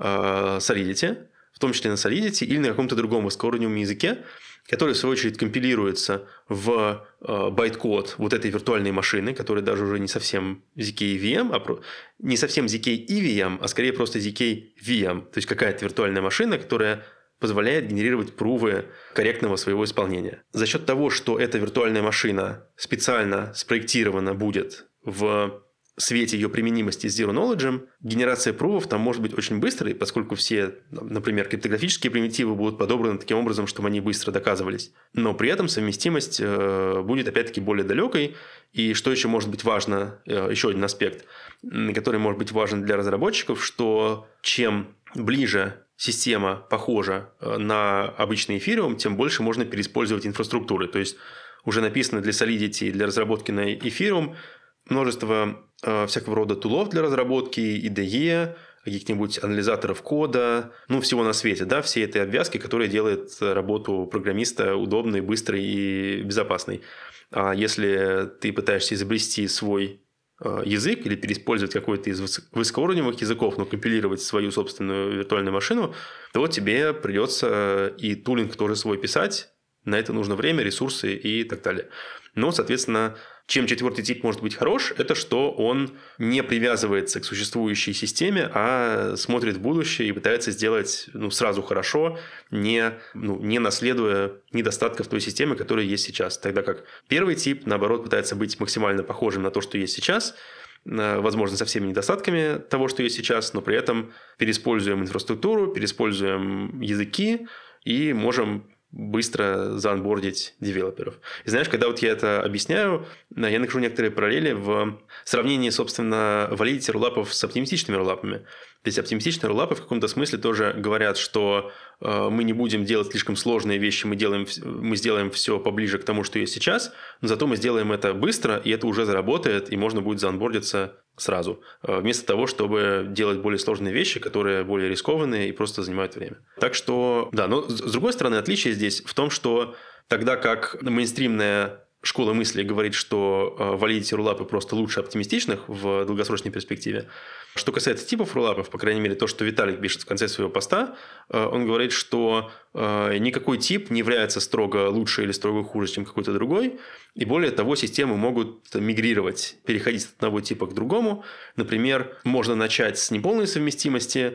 Solidity, в том числе на Solidity или на каком-то другом высокоуровневом языке, который, в свою очередь, компилируется в байткод вот этой виртуальной машины, которая даже уже не совсем ZK VM, не совсем ZK EVM, а скорее просто ZK VM, то есть какая-то виртуальная машина, которая позволяет генерировать прувы корректного своего исполнения. За счет того, что эта виртуальная машина специально спроектирована будет в свете ее применимости с Zero Knowledge, генерация прувов там может быть очень быстрой, поскольку все, например, криптографические примитивы будут подобраны таким образом, чтобы они быстро доказывались. Но при этом совместимость будет, опять-таки, более далекой. И что еще может быть важно, еще один аспект, который может быть важен для разработчиков, что чем ближе система похожа на обычный эфириум, тем больше можно переиспользовать инфраструктуры. То есть уже написано для Solidity и для разработки на эфириум множество всякого рода тулов для разработки, IDE, каких-нибудь анализаторов кода, всего на свете, да, все этой обвязки, которые делают работу программиста удобной, быстрой и безопасной. А если ты пытаешься изобрести свой язык или переиспользовать какой-то из высокоуровневых языков, но компилировать свою собственную виртуальную машину, то тебе придется и тулинг тоже свой писать, на это нужно время, ресурсы и так далее. Но, соответственно, чем четвертый тип может быть хорош, это что он не привязывается к существующей системе, а смотрит в будущее и пытается сделать сразу хорошо, не наследуя недостатков той системы, которая есть сейчас. Тогда как первый тип, наоборот, пытается быть максимально похожим на то, что есть сейчас, возможно, со всеми недостатками того, что есть сейчас, но при этом переиспользуем инфраструктуру, переиспользуем языки и можем быстро заонбордить девелоперов. И знаешь, когда вот я это объясняю, я нахожу некоторые параллели в сравнении, собственно, Validity роллапов с оптимистичными роллапами. То есть оптимистичные роллапы в каком-то смысле тоже говорят, что мы не будем делать слишком сложные вещи, мы сделаем все поближе к тому, что есть сейчас, но зато мы сделаем это быстро, и это уже заработает, и можно будет заонбордиться сразу, вместо того, чтобы делать более сложные вещи, которые более рискованные и просто занимают время. Так что, да, но с другой стороны, отличие здесь в том, что тогда как мейнстримная школа мысли говорит, что Validity роллапы просто лучше оптимистичных в долгосрочной перспективе. Что касается типов роллапов, по крайней мере, то, что Виталик пишет в конце своего поста, он говорит, что никакой тип не является строго лучше или строго хуже, чем какой-то другой. И более того, системы могут мигрировать, переходить от одного типа к другому. Например, можно начать с неполной совместимости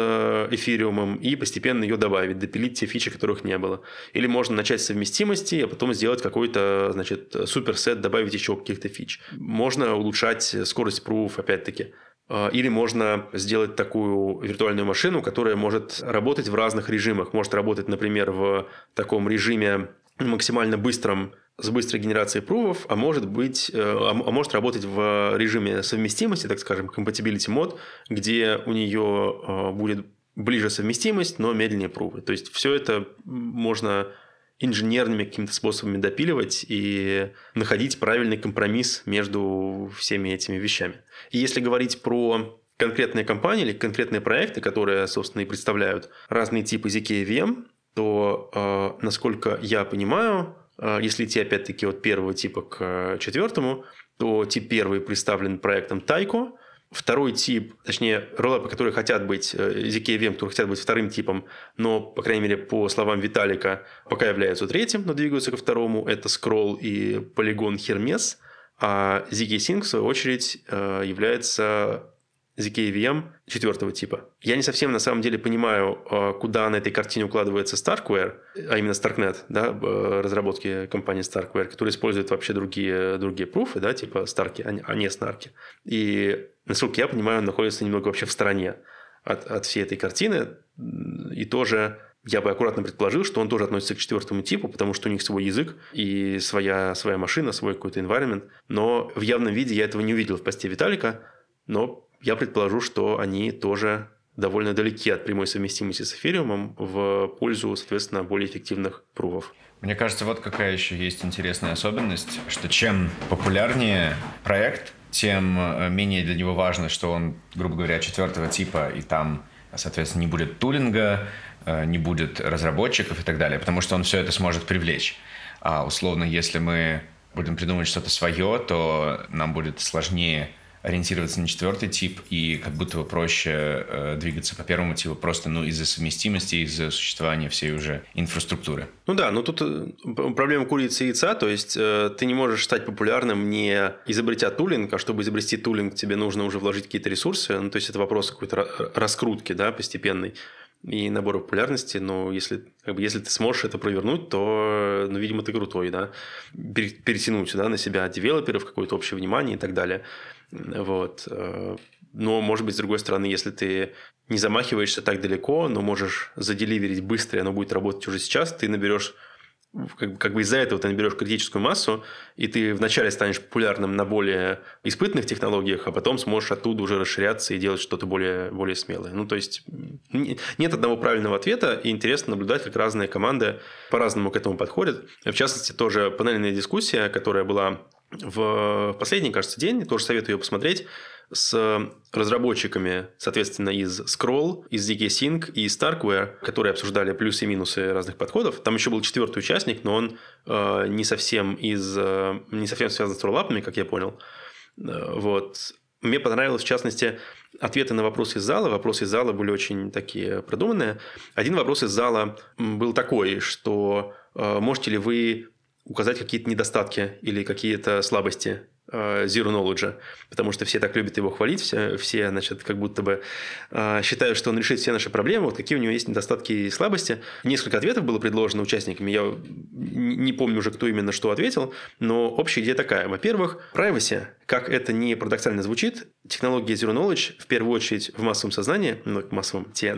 с эфириумом и постепенно ее добавить, допилить те фичи, которых не было. Или можно начать с совместимости, а потом сделать какой-то, суперсет, добавить еще каких-то фич. Можно улучшать скорость пруфов, опять-таки. Или можно сделать такую виртуальную машину, которая может работать в разных режимах. Может работать, например, в таком режиме максимально быстром, с быстрой генерацией прувов, а может работать в режиме совместимости, так скажем, compatibility mode, где у нее будет ближе совместимость, но медленнее прувы. То есть все это можно инженерными какими-то способами допиливать и находить правильный компромисс между всеми этими вещами. И если говорить про конкретные компании или конкретные проекты, которые, собственно, и представляют разные типы ZK VM, то, насколько я понимаю, если идти, опять-таки, от первого типа к четвертому, то тип первый представлен проектом Taiko. Второй тип, точнее, роллапы, которые хотят быть ZK VM, которые хотят быть вторым типом, но, по крайней мере, по словам Виталика, пока являются третьим, но двигаются ко второму, это Scroll и Polygon Hermes, а ZK Sync, в свою очередь, является ZK VM четвертого типа. Я не совсем, на самом деле, понимаю, куда на этой картине укладывается Starkware, а именно Starknet, да, разработки компании Starkware, которые используют вообще другие пруфы, да, типа Старки, а не Снарки. И, насколько я понимаю, он находится немного вообще в стороне от всей этой картины. И тоже я бы аккуратно предположил, что он тоже относится к четвертому типу, потому что у них свой язык и своя машина, свой какой-то environment. Но в явном виде я этого не увидел в посте Виталика, но я предположу, что они тоже довольно далеки от прямой совместимости с эфириумом в пользу, соответственно, более эффективных пруфов. Мне кажется, вот какая еще есть интересная особенность, что чем популярнее проект, тем менее для него важно, что он, грубо говоря, 4-го типа, и там, соответственно, не будет тулинга, не будет разработчиков и так далее, потому что он все это сможет привлечь. А условно, если мы будем придумывать что-то свое, то нам будет сложнее ориентироваться на 4-й тип и как будто бы проще двигаться по 1-му типу просто из-за совместимости, из-за существования всей уже инфраструктуры. Ну да, но тут проблема курицы и яйца, то есть ты не можешь стать популярным, не изобретя тулинг, а чтобы изобрести тулинг, тебе нужно уже вложить какие-то ресурсы, то есть это вопрос какой-то раскрутки, да, постепенной и набора популярности, но если ты сможешь это провернуть, то, видимо, ты крутой, да, перетянуть, да, на себя девелоперов, какое-то общее внимание и так далее. Вот. Но, может быть, с другой стороны, если ты не замахиваешься так далеко, но можешь заделиверить быстро, и оно будет работать уже сейчас, ты наберешь, как бы из-за этого ты наберешь критическую массу, и ты вначале станешь популярным на более испытанных технологиях, а потом сможешь оттуда уже расширяться и делать что-то более смелое. То есть нет одного правильного ответа, и интересно наблюдать, как разные команды по-разному к этому подходят. В частности, тоже панельная дискуссия, которая была в последний, кажется, день, тоже советую ее посмотреть, с разработчиками, соответственно, из Scroll, из ZK Sync и из Starkware, которые обсуждали плюсы и минусы разных подходов. Там еще был 4-й участник, но он не совсем связан с роллапами, как я понял. Вот. Мне понравилось, в частности, ответы на вопросы из зала. Вопросы из зала были очень такие продуманные. Один вопрос из зала был такой, что можете ли вы указать какие-то недостатки или какие-то слабости Zero Knowledge, потому что все так любят его хвалить, все значит, как будто бы считают, что он решит все наши проблемы, вот какие у него есть недостатки и слабости. Несколько ответов было предложено участниками, я не помню уже, кто именно что ответил, но общая идея такая. Во-первых, privacy, как это не парадоксально звучит, технология Zero Knowledge в первую очередь в массовом сознании, те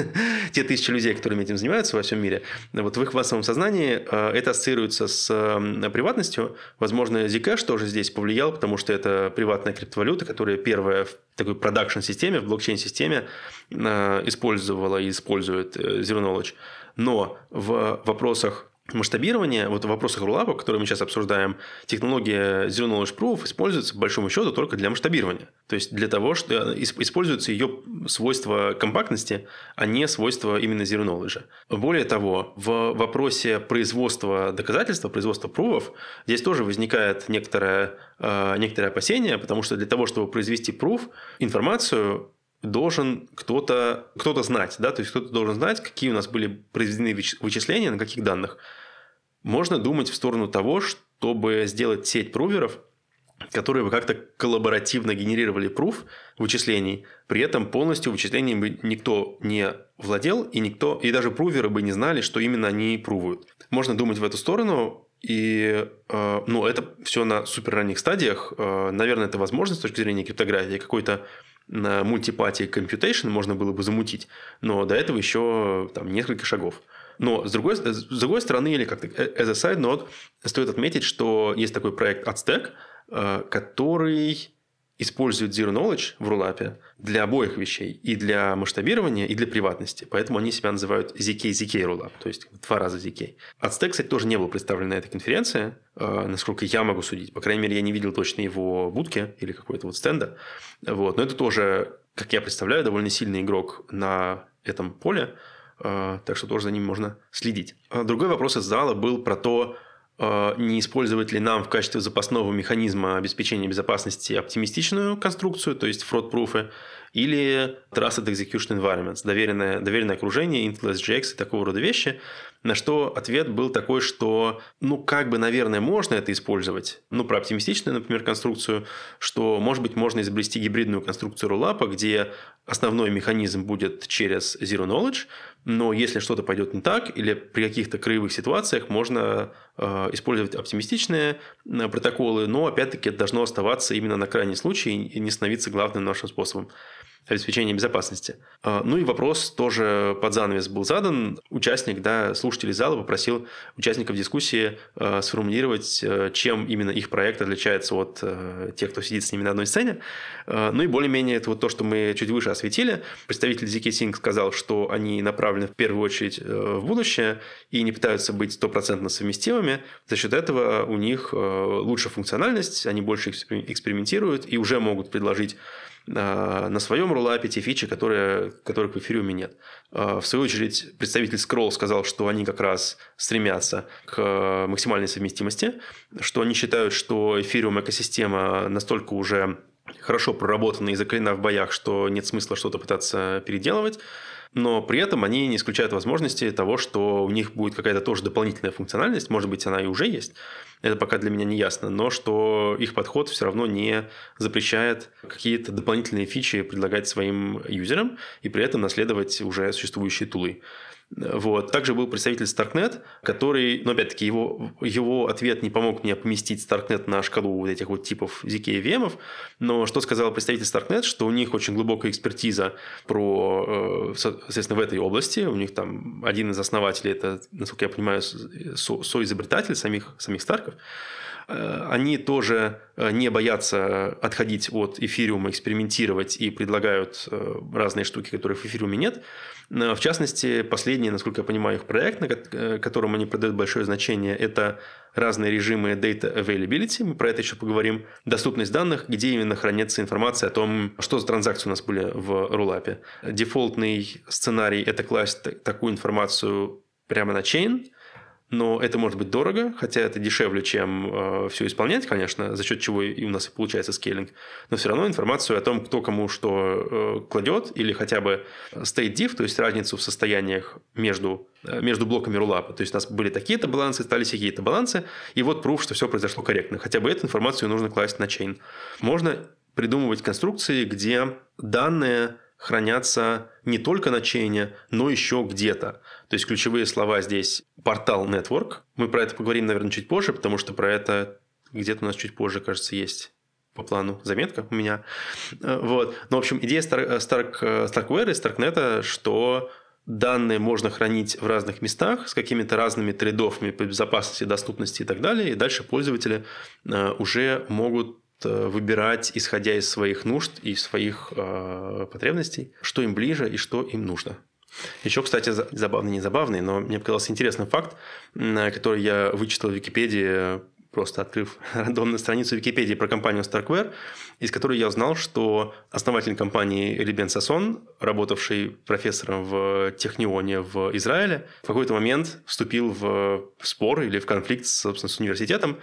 1000 людей, которыми этим занимаются во всем мире, вот в их массовом сознании это ассоциируется с приватностью. Возможно, Zcash тоже здесь повлиял, потому что это приватная криптовалюта, которая первая в такой продакшн-системе, в блокчейн-системе использовала и использует Zero Knowledge. Но в вопросах масштабирования, вот в вопросах рулапа, которые мы сейчас обсуждаем, технология Zero Knowledge Proof используется, по большому счету, только для масштабирования. То есть для того, что используются ее свойства компактности, а не свойства именно Zero Knowledge. Более того, в вопросе производства доказательства, производства пруфов, здесь тоже возникает некоторое опасение, потому что для того, чтобы произвести пруф, информацию должен кто-то знать, да, то есть кто-то должен знать, какие у нас были произведены вычисления, на каких данных. Можно думать в сторону того, чтобы сделать сеть пруверов, которые бы как-то коллаборативно генерировали пруф вычислений, при этом полностью вычислениями бы никто не владел, и даже пруверы бы не знали, что именно они прувают. Можно думать в эту сторону, и это все на супер ранних стадиях. Наверное, это возможно с точки зрения криптографии, какой-то на мультипати computation можно было бы замутить, но до этого еще несколько шагов. Но с другой стороны, или как-то as a side note, стоит отметить, что есть такой проект Adstack, который использует Zero Knowledge в рулапе для обоих вещей, и для масштабирования, и для приватности. Поэтому они себя называют ZK рулап, то есть 2 раза ZK. Adstack, кстати, тоже не был представлен на этой конференции, насколько я могу судить. По крайней мере, я не видел точно его будки или какой-то стенда. Вот. Но это тоже, как я представляю, довольно сильный игрок на этом поле, так что тоже за ним можно следить. Другой вопрос из зала был про то, не использовать ли нам в качестве запасного механизма обеспечения безопасности оптимистичную конструкцию, то есть fraud-proof, или Trusted Execution Environments, доверенное окружение, Intel SGX и такого рода вещи, на что ответ был такой, что, наверное, можно это использовать, про оптимистичную, например, конструкцию, что, может быть, можно изобрести гибридную конструкцию рулапа, где основной механизм будет через Zero Knowledge, но если что-то пойдет не так, или при каких-то краевых ситуациях можно использовать оптимистичные протоколы, но, опять-таки, это должно оставаться именно на крайний случай и не становиться главным нашим способом. обеспечения безопасности. Ну и вопрос тоже под занавес был задан. Участник, слушатель зала попросил участников дискуссии сформулировать, чем именно их проект отличается от тех, кто сидит с ними на одной сцене. Ну и более-менее это вот то, что мы чуть выше осветили. Представитель ZK-Sync сказал, что они направлены в первую очередь в будущее и не пытаются быть 100% совместимыми. За счет этого у них лучше функциональность, они больше экспериментируют и уже могут предложить на своем роллапе те фичи, которых в эфириуме нет. В свою очередь, представитель Scroll сказал, что они как раз стремятся к максимальной совместимости, что они считают, что эфириум экосистема настолько уже хорошо проработана и закалена в боях, что нет смысла что-то пытаться переделывать. Но при этом они не исключают возможности того, что у них будет какая-то тоже дополнительная функциональность, может быть, она и уже есть, это пока для меня не ясно, но что их подход все равно не запрещает какие-то дополнительные фичи предлагать своим юзерам и при этом наследовать уже существующие тулы. Вот. Также был представитель Starknet, который, но опять-таки его ответ не помог мне поместить Starknet на шкалу вот этих вот типов ZK и VM, но что сказал представитель Starknet, что у них очень глубокая экспертиза соответственно, в этой области, у них там один из основателей, это, насколько я понимаю, соизобретатель самих Старков. Они тоже не боятся отходить от эфириума, экспериментировать и предлагают разные штуки, которых в эфириуме нет. В частности, последний, насколько я понимаю, их проект, которому они придают большое значение, это разные режимы Data Availability, мы про это еще поговорим, доступность данных, где именно хранится информация о том, что за транзакции у нас были в роллапе. Дефолтный сценарий – это класть такую информацию прямо на чейн, но это может быть дорого, хотя это дешевле, чем все исполнять, конечно, за счет чего и у нас и получается скейлинг. Но все равно информацию о том, кто кому что кладет, или хотя бы state diff, то есть разницу в состояниях между блоками роллапа. То есть у нас были такие-то балансы, стали такие-то балансы, и вот proof, что все произошло корректно. Хотя бы эту информацию нужно класть на чейн. Можно придумывать конструкции, где данные хранятся не только на чейне, но еще где-то. То есть ключевые слова здесь портал network. Мы про это поговорим, наверное, чуть позже, потому что про это где-то у нас чуть позже, кажется, есть по плану заметка у меня. Вот. Но, в общем, идея Starkware и Starknet, что данные можно хранить в разных местах с какими-то разными трейд-оффами по безопасности, доступности и так далее. И дальше пользователи уже могут выбирать, исходя из своих нужд и своих потребностей, что им ближе и что им нужно. Еще, кстати, забавный, не забавный, но мне показался интересный факт, который я вычитал в Википедии, просто открыв рандомную страницу Википедии про компанию Starkware, из которой я узнал, что основатель компании Эли Бен Сассон, работавший профессором в Технионе в Израиле, в какой-то момент вступил в спор или в конфликт, собственно, с университетом,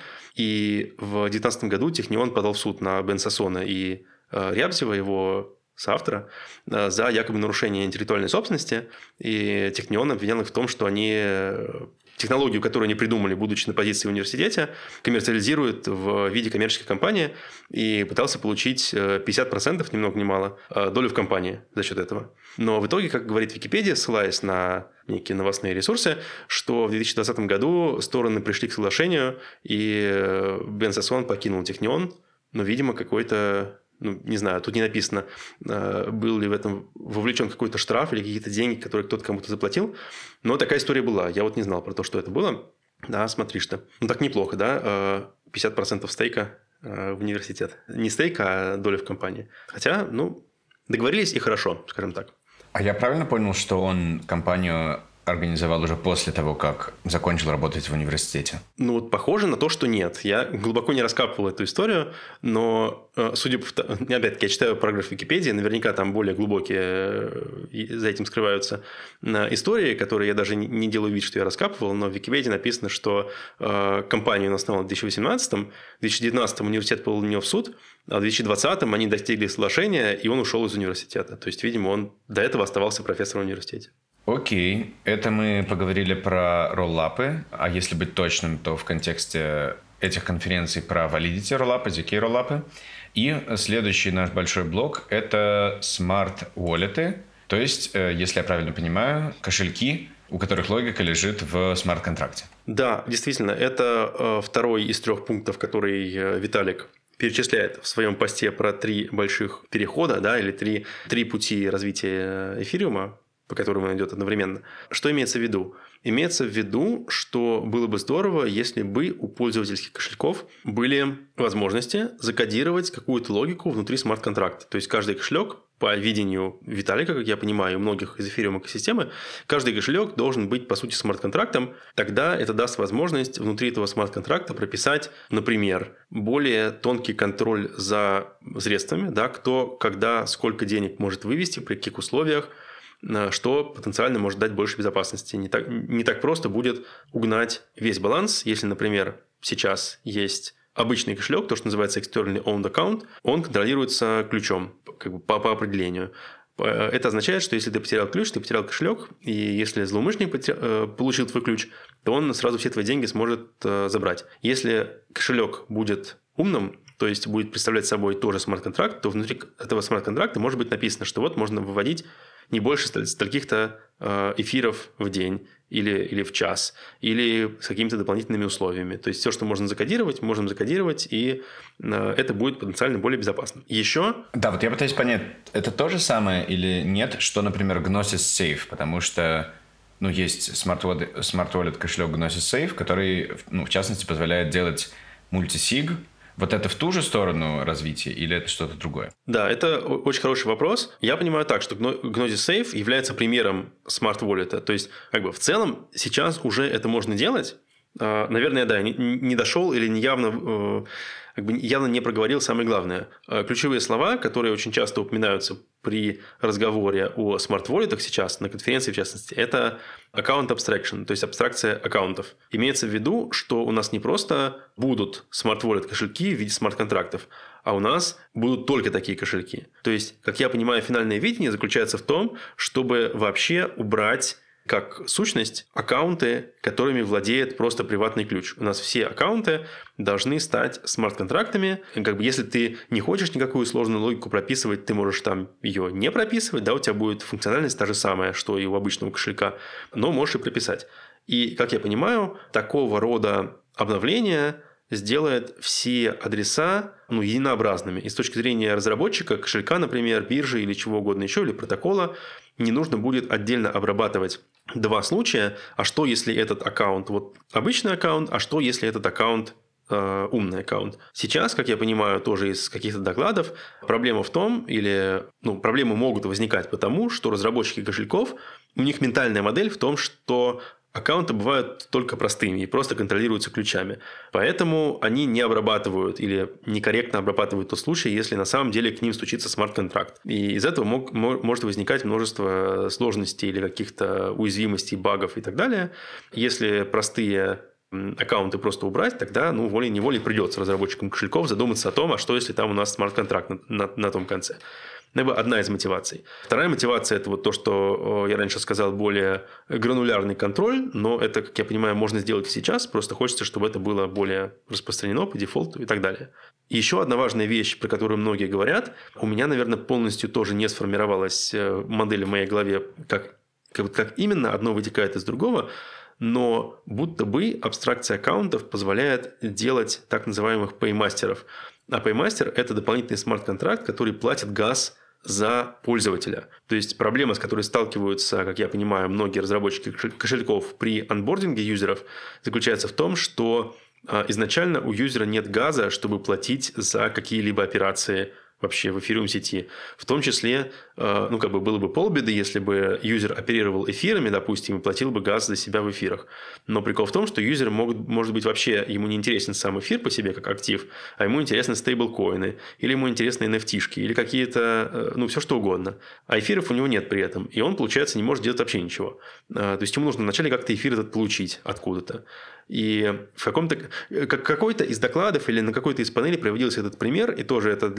и в 2019 году Технион подал в суд на Бен Сассона и Рябзева, его соавтора, за якобы нарушение интеллектуальной собственности, и Технион обвинял их в том, что они технологию, которую они придумали, будучи на позиции в университете, коммерциализируют в виде коммерческой компании и пытался получить 50%, ни много ни мало, долю в компании за счет этого. Но в итоге, как говорит Википедия, ссылаясь на некие новостные ресурсы, что в 2020 году стороны пришли к соглашению, и Бен Сассон покинул Технион, но, видимо, какой-то... не знаю, тут не написано, был ли в этом вовлечен какой-то штраф или какие-то деньги, которые кто-то кому-то заплатил. Но такая история была. Я вот не знал про то, что это было. Да, смотри что. Так неплохо, да? 50% стейка в университет. Не стейк, а доля в компании. Хотя, договорились и хорошо, скажем так. А я правильно понял, что он компанию организовал уже после того, как закончил работать в университете? Похоже на то, что нет. Я глубоко не раскапывал эту историю, но, судя по... Опять-таки, я читаю параграф Википедии, наверняка там более глубокие за этим скрываются истории, которые я даже не делаю вид, что я раскапывал, но в Википедии написано, что компанию он основал в 2018-м, в 2019-м университет подал на него в суд, а в 2020-м они достигли соглашения, и он ушел из университета. То есть, видимо, он до этого оставался профессором в университете. Окей, это мы поговорили про роллапы, а если быть точным, то в контексте этих конференций про Validity роллапы, ZK роллапы. И следующий наш большой блок – это смарт-воллеты, то есть, если я правильно понимаю, кошельки, у которых логика лежит в смарт-контракте. Да, действительно, это второй из 3 пунктов, который Виталик перечисляет в своем посте про 3 больших перехода, да, или 3 пути развития эфириума, по которым он идет одновременно. Что имеется в виду? Имеется в виду, что было бы здорово, если бы у пользовательских кошельков были возможности закодировать какую-то логику внутри смарт-контракта. То есть каждый кошелек, по видению Виталика, как я понимаю, у многих из эфириум экосистемы, каждый кошелек должен быть, по сути, смарт-контрактом. Тогда это даст возможность внутри этого смарт-контракта прописать, например, более тонкий контроль за средствами, да, кто, когда, сколько денег может вывести, при каких условиях, что потенциально может дать больше безопасности. Не так просто будет угнать весь баланс, если, например, сейчас есть обычный кошелек, то, что называется externally owned account, он контролируется ключом, как бы по определению. Это означает, что если ты потерял ключ, ты потерял кошелек, и если злоумышленник получил твой ключ, то он сразу все твои деньги сможет забрать. Если кошелек будет умным, то есть будет представлять собой тоже смарт-контракт, то внутри этого смарт-контракта может быть написано, что вот можно выводить не больше стольких-то эфиров в день или в час, или с какими-то дополнительными условиями. То есть все, что можно закодировать, можем закодировать, и это будет потенциально более безопасно. Еще... Да, вот я пытаюсь понять, это то же самое или нет, что, например, Gnosis Safe, потому что есть Smart Wallet кошелек Gnosis Safe, который, в частности, позволяет делать мультисиг. Вот это в ту же сторону развития или это что-то другое? Да, это очень хороший вопрос. Я понимаю так, что Gnosis Safe является примером Smart Wallet. То есть, в целом, сейчас уже это можно делать. Наверное, да, не дошел или явно не проговорил самое главное. Ключевые слова, которые очень часто упоминаются при разговоре о смарт-воллетах сейчас, на конференции в частности, это account abstraction, то есть абстракция аккаунтов. Имеется в виду, что у нас не просто будут смарт-воллет кошельки в виде смарт-контрактов, а у нас будут только такие кошельки. То есть, как я понимаю, финальное видение заключается в том, чтобы вообще убрать как сущность аккаунты, которыми владеет просто приватный ключ. У нас все аккаунты должны стать смарт-контрактами. Если ты не хочешь никакую сложную логику прописывать, ты можешь там ее не прописывать, да, у тебя будет функциональность та же самая, что и у обычного кошелька, но можешь и прописать. И, как я понимаю, такого рода обновление сделает все адреса единообразными. И с точки зрения разработчика, кошелька, например, биржи или чего угодно еще, или протокола, не нужно будет отдельно обрабатывать 2 случая. А что, если этот аккаунт обычный аккаунт, а что, если этот аккаунт умный аккаунт? Сейчас, как я понимаю, тоже из каких-то докладов, проблема в том, проблемы могут возникать потому, что разработчики кошельков, у них ментальная модель в том, что аккаунты бывают только простыми и просто контролируются ключами. Поэтому они не обрабатывают или некорректно обрабатывают тот случай, если на самом деле к ним стучится смарт-контракт. И из этого может возникать множество сложностей или каких-то уязвимостей, багов и так далее. Если простые аккаунты просто убрать, тогда волей-неволей придется разработчикам кошельков задуматься о том, а что если там у нас смарт-контракт на том конце. Одна из мотиваций. Вторая мотивация – это то, что я раньше сказал, более гранулярный контроль, но это, как я понимаю, можно сделать и сейчас, просто хочется, чтобы это было более распространено по дефолту и так далее. И еще одна важная вещь, про которую многие говорят, у меня, наверное, полностью тоже не сформировалась модель в моей голове, как именно одно вытекает из другого, но будто бы абстракция аккаунтов позволяет делать так называемых paymasters. А paymastер – это дополнительный смарт-контракт, который платит газ за пользователя. То есть проблема, с которой сталкиваются, как я понимаю, многие разработчики кошельков при анбординге юзеров, заключается в том, что изначально у юзера нет газа, чтобы платить за какие-либо операции вообще в эфириум сети. В том числе, было бы полбеды, если бы юзер оперировал эфирами, допустим, и платил бы газ за себя в эфирах. Но прикол в том, что юзеру может быть вообще, ему не интересен сам эфир по себе как актив, а ему интересны стейблкоины, или ему интересны NFT-шки, или какие-то, все что угодно. А эфиров у него нет при этом. И он, получается, не может делать вообще ничего. То есть ему нужно вначале как-то эфир этот получить откуда-то. И в какой-то из докладов или на какой-то из панелей приводился этот пример, и тоже это для меня иллюстрация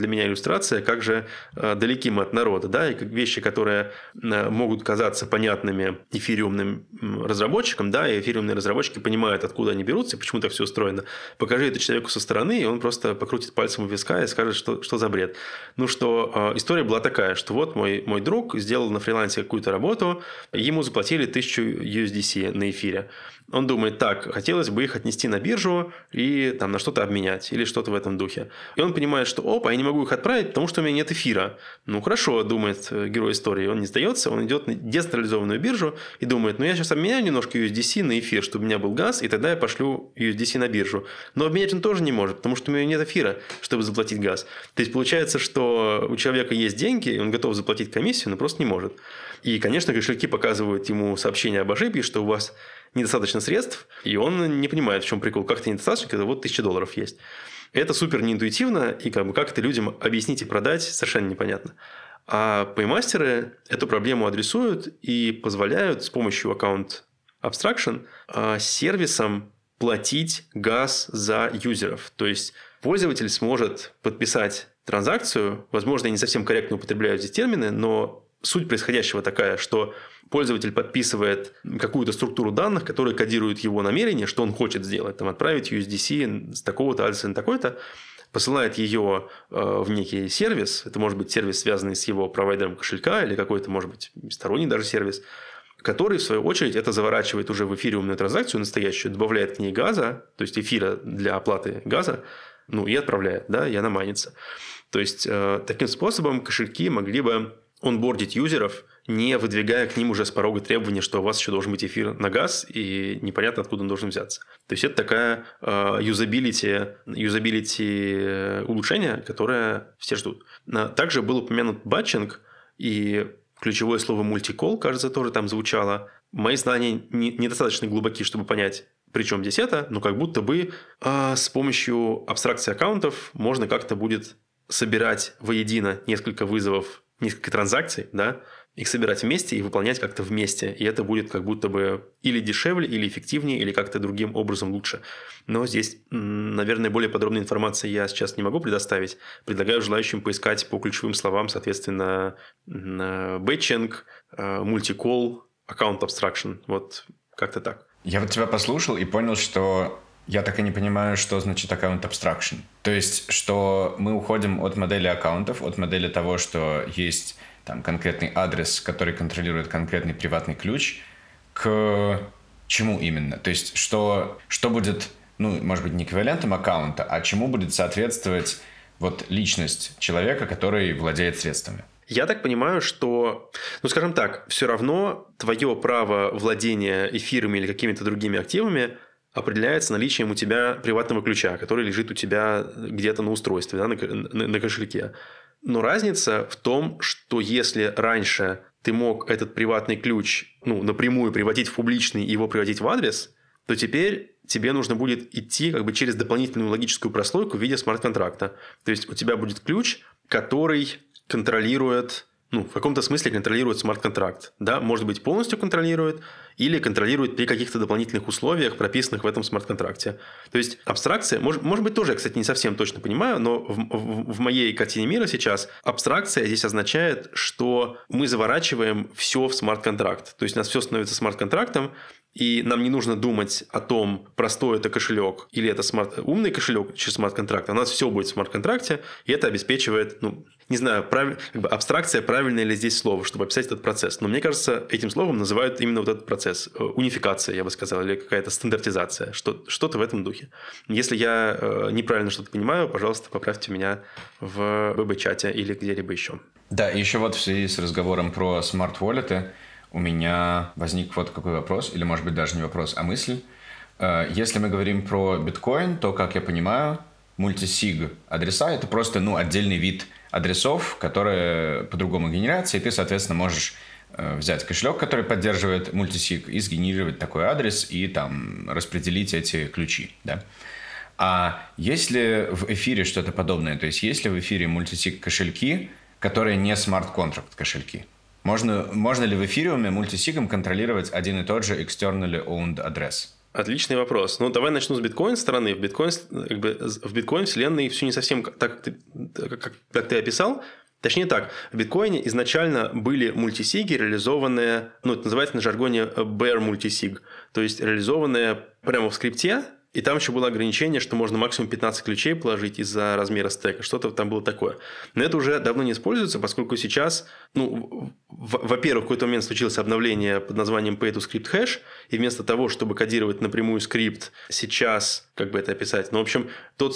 иллюстрация, как же далеки мы от народа, да, и как вещи, которые могут казаться понятными эфириумным разработчикам, да, и эфириумные разработчики понимают, откуда они берутся и почему так все устроено. Покажи это человеку со стороны, и он просто покрутит пальцем у виска и скажет, что за бред. Ну, что история была такая, что вот мой друг сделал на фрилансе какую-то работу, ему заплатили 1000 USDC на эфире. Он думает, так, хотелось бы их отнести на биржу и там на что-то обменять или что-то в этом духе. И он понимает, что опа, я не могу их отправить, потому что у меня нет эфира. Ну хорошо, думает герой истории, он не сдается, он идет на децентрализованную биржу и думает, ну я сейчас обменяю немножко USDC на эфир, чтобы у меня был газ, и тогда я пошлю USDC на биржу. Но обменять он тоже не может, потому что у меня нет эфира, чтобы заплатить газ. То есть получается, что у человека есть деньги, и он готов заплатить комиссию, но просто не может. И, конечно, кошельки показывают ему сообщение об ошибке, что у вас недостаточно средств, и он не понимает, в чем прикол. Как-то недостаточно, когда вот $1000 есть. Это супер неинтуитивно, и как это людям объяснить и продать совершенно непонятно. А Paymasters эту проблему адресуют и позволяют с помощью аккаунт Abstraction сервисам платить газ за юзеров. То есть пользователь сможет подписать транзакцию, возможно, я не совсем корректно употребляю здесь термины, но суть происходящего такая, что пользователь подписывает какую-то структуру данных, которая кодирует его намерение, что он хочет сделать, там, отправить USDC с такого-то адреса на такой-то, посылает ее в некий сервис, это может быть сервис, связанный с его провайдером кошелька, или какой-то, может быть, сторонний даже сервис, который, в свою очередь, это заворачивает уже в эфириумную транзакцию настоящую, добавляет к ней газа, то есть эфира для оплаты газа, ну и отправляет, да, и она майнится. То есть, таким способом кошельки могли бы онбордить юзеров, не выдвигая к ним уже с порога требования, что у вас еще должен быть эфир на газ, и непонятно, откуда он должен взяться. То есть, это такая юзабилити улучшение, которое все ждут. Также был упомянут батчинг, и ключевое слово мультикол, кажется, тоже там звучало. Мои знания недостаточно глубоки, чтобы понять, при чем здесь это, но как будто бы с помощью абстракции аккаунтов можно как-то будет собирать воедино несколько вызовов, несколько транзакций, да, их собирать вместе и выполнять как-то вместе. И это будет как будто бы или дешевле, или эффективнее, или как-то другим образом лучше. Но здесь, наверное, более подробной информации я сейчас не могу предоставить. Предлагаю желающим поискать по ключевым словам, соответственно, бэтчинг, мультикол, аккаунт абстракшн. Вот как-то так. Я вот тебя послушал и понял, что я так и не понимаю, что значит аккаунт abstraction. То есть, что мы уходим от модели аккаунтов, от модели того, что есть там конкретный адрес, который контролирует конкретный приватный ключ, к чему именно? То есть, что будет, ну, может быть, не эквивалентом аккаунта, а чему будет соответствовать вот личность человека, который владеет средствами? Я так понимаю, что, ну, скажем так, все равно твое право владения эфирами или какими-то другими активами определяется наличием у тебя приватного ключа, который лежит у тебя где-то на устройстве, да, на кошельке. Но разница в том, что если раньше ты мог этот приватный ключ, ну, напрямую приводить в публичный и его приводить в адрес, то теперь тебе нужно будет идти как бы через дополнительную логическую прослойку в виде смарт-контракта. То есть у тебя будет ключ, который контролирует, ну, в каком-то смысле контролирует смарт-контракт. Да? Может быть, полностью контролирует или контролирует при каких-то дополнительных условиях, прописанных в этом смарт-контракте. То есть абстракция, может быть, тоже я, кстати, не совсем точно понимаю, но в моей картине мира сейчас абстракция здесь означает, что мы заворачиваем все в смарт-контракт. То есть у нас все становится смарт-контрактом, и нам не нужно думать о том, простой это кошелек или это умный кошелек через смарт-контракт. У нас все будет в смарт-контракте, и это обеспечивает, ну, не знаю, абстракция правильное ли здесь слово, чтобы описать этот процесс. Но мне кажется, этим словом называют именно вот этот процесс. Унификация, я бы сказал, или какая-то стандартизация. Что-то в этом духе. Если я неправильно что-то понимаю, пожалуйста, поправьте меня в ВБ-чате или где-либо еще. Да, и еще вот в связи с разговором про смарт-воллеты у меня возник вот какой вопрос, или, может быть, даже не вопрос, а мысль. Если мы говорим про биткоин, то, как я понимаю, мультисиг адреса – это просто, ну, отдельный вид адресов, которые по-другому генерятся, и ты, соответственно, можешь взять кошелек, который поддерживает мультисиг, и сгенерировать такой адрес, и там распределить эти ключи, да? А есть ли в эфире что-то подобное? То есть есть ли в эфире мультисиг кошельки, которые не смарт-контракт кошельки? Можно ли в эфириуме мультисигом контролировать один и тот же externally owned адрес? Отличный вопрос. Ну, давай начну с биткоин стороны. В биткоин вселенной все не совсем так, как ты описал. Точнее так, в биткоине изначально были мультисиги, реализованные, это называется на жаргоне bare мультисиг, то есть реализованные прямо в скрипте, и там еще было ограничение, что можно максимум 15 ключей положить из-за размера стека, что-то там было такое. Но это уже давно не используется, поскольку сейчас, во-первых, в какой-то момент случилось обновление под названием Pay to Script Hash, и вместо того, чтобы кодировать напрямую скрипт, сейчас, как бы это описать, в общем, тот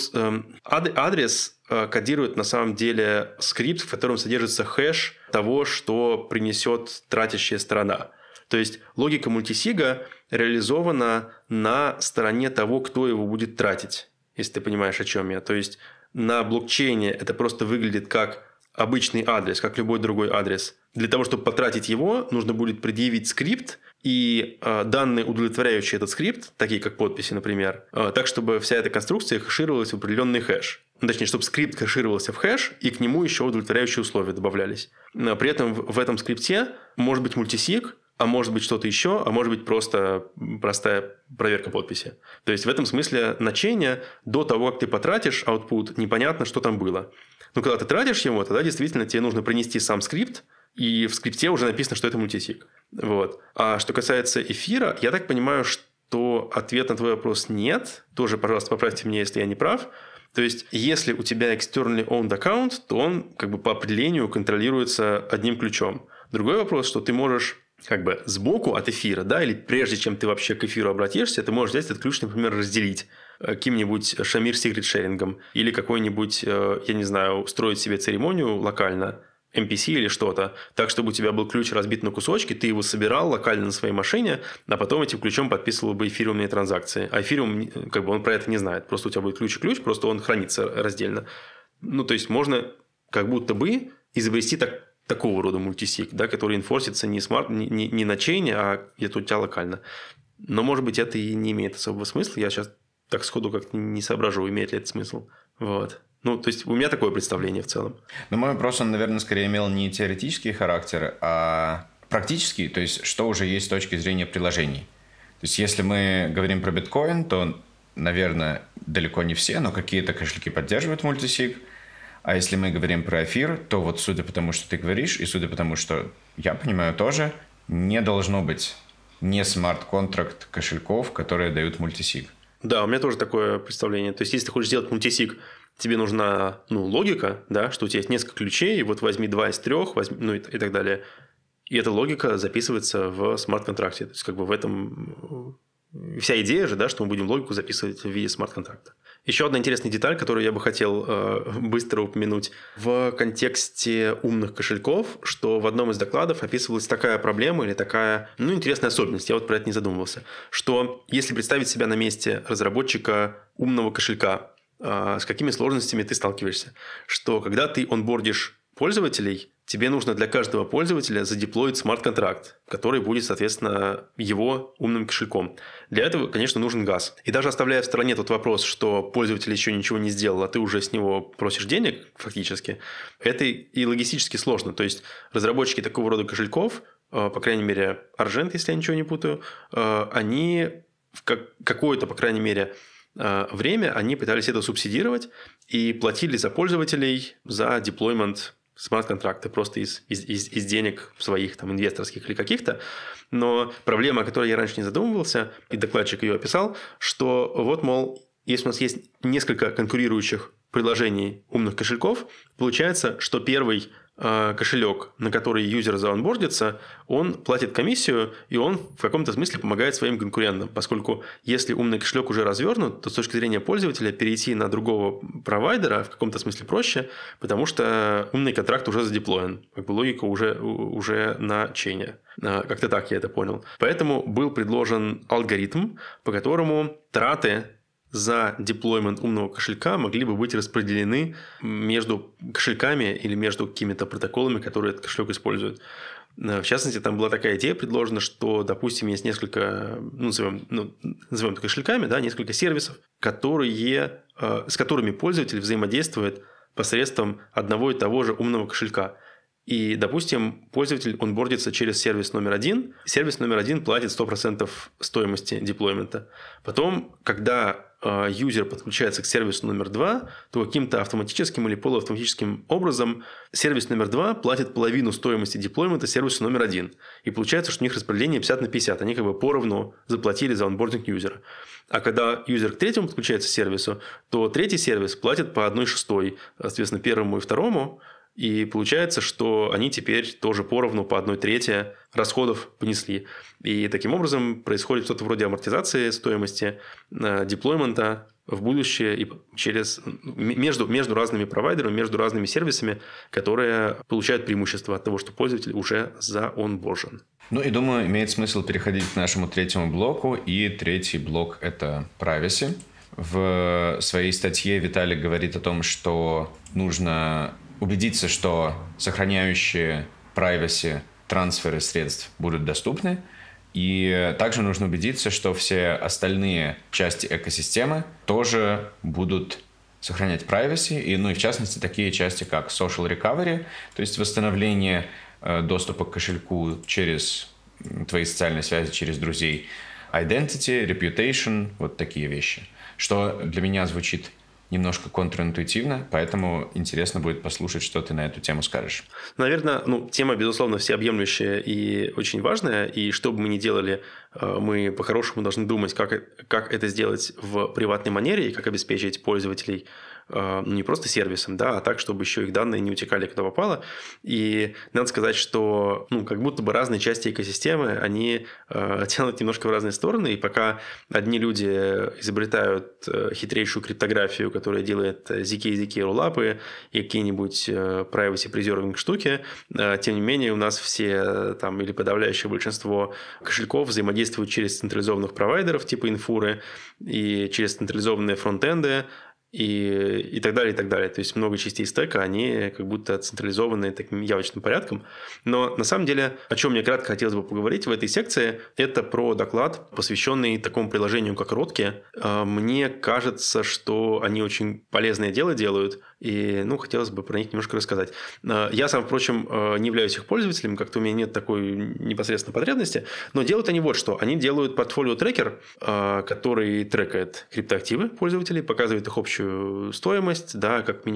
адрес кодирует на самом деле скрипт, в котором содержится хэш того, что принесет тратящая сторона. То есть логика мультисига реализована на стороне того, кто его будет тратить, если ты понимаешь, о чем я. То есть на блокчейне это просто выглядит как обычный адрес, как любой другой адрес. Для того, чтобы потратить его, нужно будет предъявить скрипт и данные, удовлетворяющие этот скрипт, такие как подписи, например, так, чтобы вся эта конструкция хэшировалась в определенный хэш. Точнее, чтобы скрипт хэшировался в хэш, и к нему еще удовлетворяющие условия добавлялись. При этом в этом скрипте может быть мультисиг, а может быть что-то еще, а может быть просто простая проверка подписи. То есть в этом смысле на чейне до того, как ты потратишь output, непонятно, что там было. Но когда ты тратишь его, тогда действительно тебе нужно принести сам скрипт, и в скрипте уже написано, что это мультисиг. Вот. А что касается эфира, я так понимаю, что ответ на твой вопрос нет. Тоже, пожалуйста, поправьте меня, если я не прав. То есть, если у тебя externally owned аккаунт, то он как бы по определению контролируется одним ключом. Другой вопрос, что ты можешь как бы сбоку от эфира, да, или прежде чем ты вообще к эфиру обратишься, ты можешь взять этот ключ, например, разделить каким-нибудь Shamir Secret Sharing или какой-нибудь, я не знаю, устроить себе церемонию локально, MPC или что-то, так, чтобы у тебя был ключ разбит на кусочки, ты его собирал локально на своей машине, а потом этим ключом подписывал бы эфириумные транзакции. А эфириум, как бы он про это не знает. Просто у тебя будет ключ и ключ, просто он хранится раздельно. То есть, можно как будто бы изобрести такого рода мультисиг, да, который инфорсится не на чейне, а где-то у тебя локально. Но, может быть, это и не имеет особого смысла. Я сейчас так сходу как-то не соображу, имеет ли это смысл. Вот. То есть, у меня такое представление в целом. Мой вопрос, он, наверное, скорее имел не теоретический характер, а практический, то есть, что уже есть с точки зрения приложений. То есть, если мы говорим про биткоин, то, наверное, далеко не все, но какие-то кошельки поддерживают мультисиг. А если мы говорим про эфир, то вот судя по тому, что ты говоришь, и судя по тому, что я понимаю тоже, не должно быть не смарт-контракт кошельков, которые дают мультисиг. Да, у меня тоже такое представление. То есть, если ты хочешь сделать мультисиг, тебе нужна логика, да, что у тебя есть несколько ключей, вот возьми 2 из 3, и так далее. И эта логика записывается в смарт-контракте. То есть, как бы в этом вся идея же, да, что мы будем логику записывать в виде смарт-контракта. Еще одна интересная деталь, которую я бы хотел быстро упомянуть в контексте умных кошельков, что в одном из докладов описывалась такая проблема или такая, интересная особенность, я вот про это не задумывался, что если представить себя на месте разработчика умного кошелька, с какими сложностями ты сталкиваешься, что когда ты онбордишь пользователей, тебе нужно для каждого пользователя задеплоить смарт-контракт, который будет, соответственно, его умным кошельком. Для этого, конечно, нужен газ. И даже оставляя в стороне тот вопрос, что пользователь еще ничего не сделал, а ты уже с него просишь денег, фактически, это и логистически сложно. То есть, разработчики такого рода кошельков, по крайней мере, Argent, если я ничего не путаю, они в какое-то, по крайней мере, время они пытались это субсидировать и платили за пользователей за деплоймент смарт-контракты просто из денег своих, там, инвесторских или каких-то. Но проблема, о которой я раньше не задумывался, и докладчик ее описал, что вот, мол, если у нас есть несколько конкурирующих приложений умных кошельков, получается, что первый кошелек, на который юзер заонбордится, он платит комиссию, и он в каком-то смысле помогает своим конкурентам, поскольку если умный кошелек уже развернут, то с точки зрения пользователя перейти на другого провайдера в каком-то смысле проще, потому что умный контракт уже задеплоен, как бы логика уже на чейне. Как-то так я это понял. Поэтому был предложен алгоритм, по которому траты за деплоймент умного кошелька могли бы быть распределены между кошельками или между какими-то протоколами, которые этот кошелек использует. В частности, там была такая идея предложена, что, допустим, есть несколько, назовем это кошельками, да, несколько сервисов, с которыми пользователь взаимодействует посредством одного и того же умного кошелька. И, допустим, пользователь онбордится через сервис номер один. Сервис номер один платит 100% стоимости деплоймента. Потом, когда юзер подключается к сервису номер 2, то каким-то автоматическим или полуавтоматическим образом сервис номер 2 платит половину стоимости деплоймента сервису номер 1. И получается, что у них распределение 50/50. Они как бы поровну заплатили за онбординг юзера. А когда юзер к третьему подключается к сервису, то третий сервис платит по 1/6, соответственно, первому и второму. И получается, что они теперь тоже поровну по 1/3 расходов понесли. И таким образом происходит что-то вроде амортизации стоимости деплоймента в будущее и между разными провайдерами, между разными сервисами, которые получают преимущество от того, что пользователь уже заонборжен. Ну и думаю, имеет смысл переходить к нашему третьему блоку. И третий блок – это privacy. В своей статье Виталик говорит о том, что нужно убедиться, что сохраняющие privacy трансферы средств будут доступны. И также нужно убедиться, что все остальные части экосистемы тоже будут сохранять privacy. И, ну и в частности, такие части, как social recovery, то есть восстановление доступа к кошельку через твои социальные связи, через друзей, identity, reputation, вот такие вещи. Что для меня звучит немножко контринтуитивно, поэтому интересно будет послушать, что ты на эту тему скажешь. Наверное, тема, безусловно, всеобъемлющая и очень важная, и что бы мы ни делали, мы по-хорошему должны думать, как это сделать в приватной манере и как обеспечить пользователей не просто сервисом, да, а так, чтобы еще их данные не утекали, куда попало. И надо сказать, что как будто бы разные части экосистемы, они тянут немножко в разные стороны, и пока одни люди изобретают хитрейшую криптографию, которая делает ZK роллапы и какие-нибудь privacy preserving штуки, тем не менее у нас все там или подавляющее большинство кошельков взаимодействуют через централизованных провайдеров типа Инфуры и через централизованные фронтенды, и так далее, и так далее. То есть много частей стека, они как будто централизованы таким явочным порядком. Но на самом деле, о чем мне кратко хотелось бы поговорить в этой секции, это про доклад, посвященный такому приложению, как Ротки. Мне кажется, что они очень полезное дело делают, и хотелось бы про них немножко рассказать. Я сам, впрочем, не являюсь их пользователем, как-то у меня нет такой непосредственной потребности, но делают они вот что. Они делают портфолио-трекер, который трекает криптоактивы пользователей, показывает их общую стоимость, да, как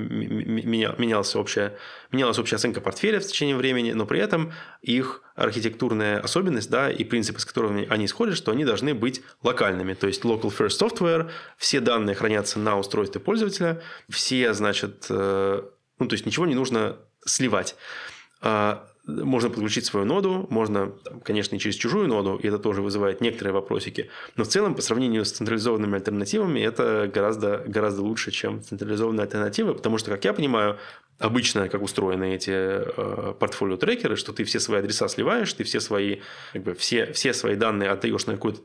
менялась общая оценка портфеля в течение времени, но при этом их архитектурная особенность, да, и принципы, с которыми они исходят, что они должны быть локальными, то есть local first software, все данные хранятся на устройстве пользователя, все, значит, то есть ничего не нужно сливать. Можно подключить свою ноду, можно, конечно, и через чужую ноду, и это тоже вызывает некоторые вопросики. Но в целом, по сравнению с централизованными альтернативами, это гораздо лучше, чем централизованные альтернативы, потому что, как я понимаю, обычно, как устроены эти портфолио-трекеры, что ты все свои адреса сливаешь, ты все свои данные отдаешь на какой-то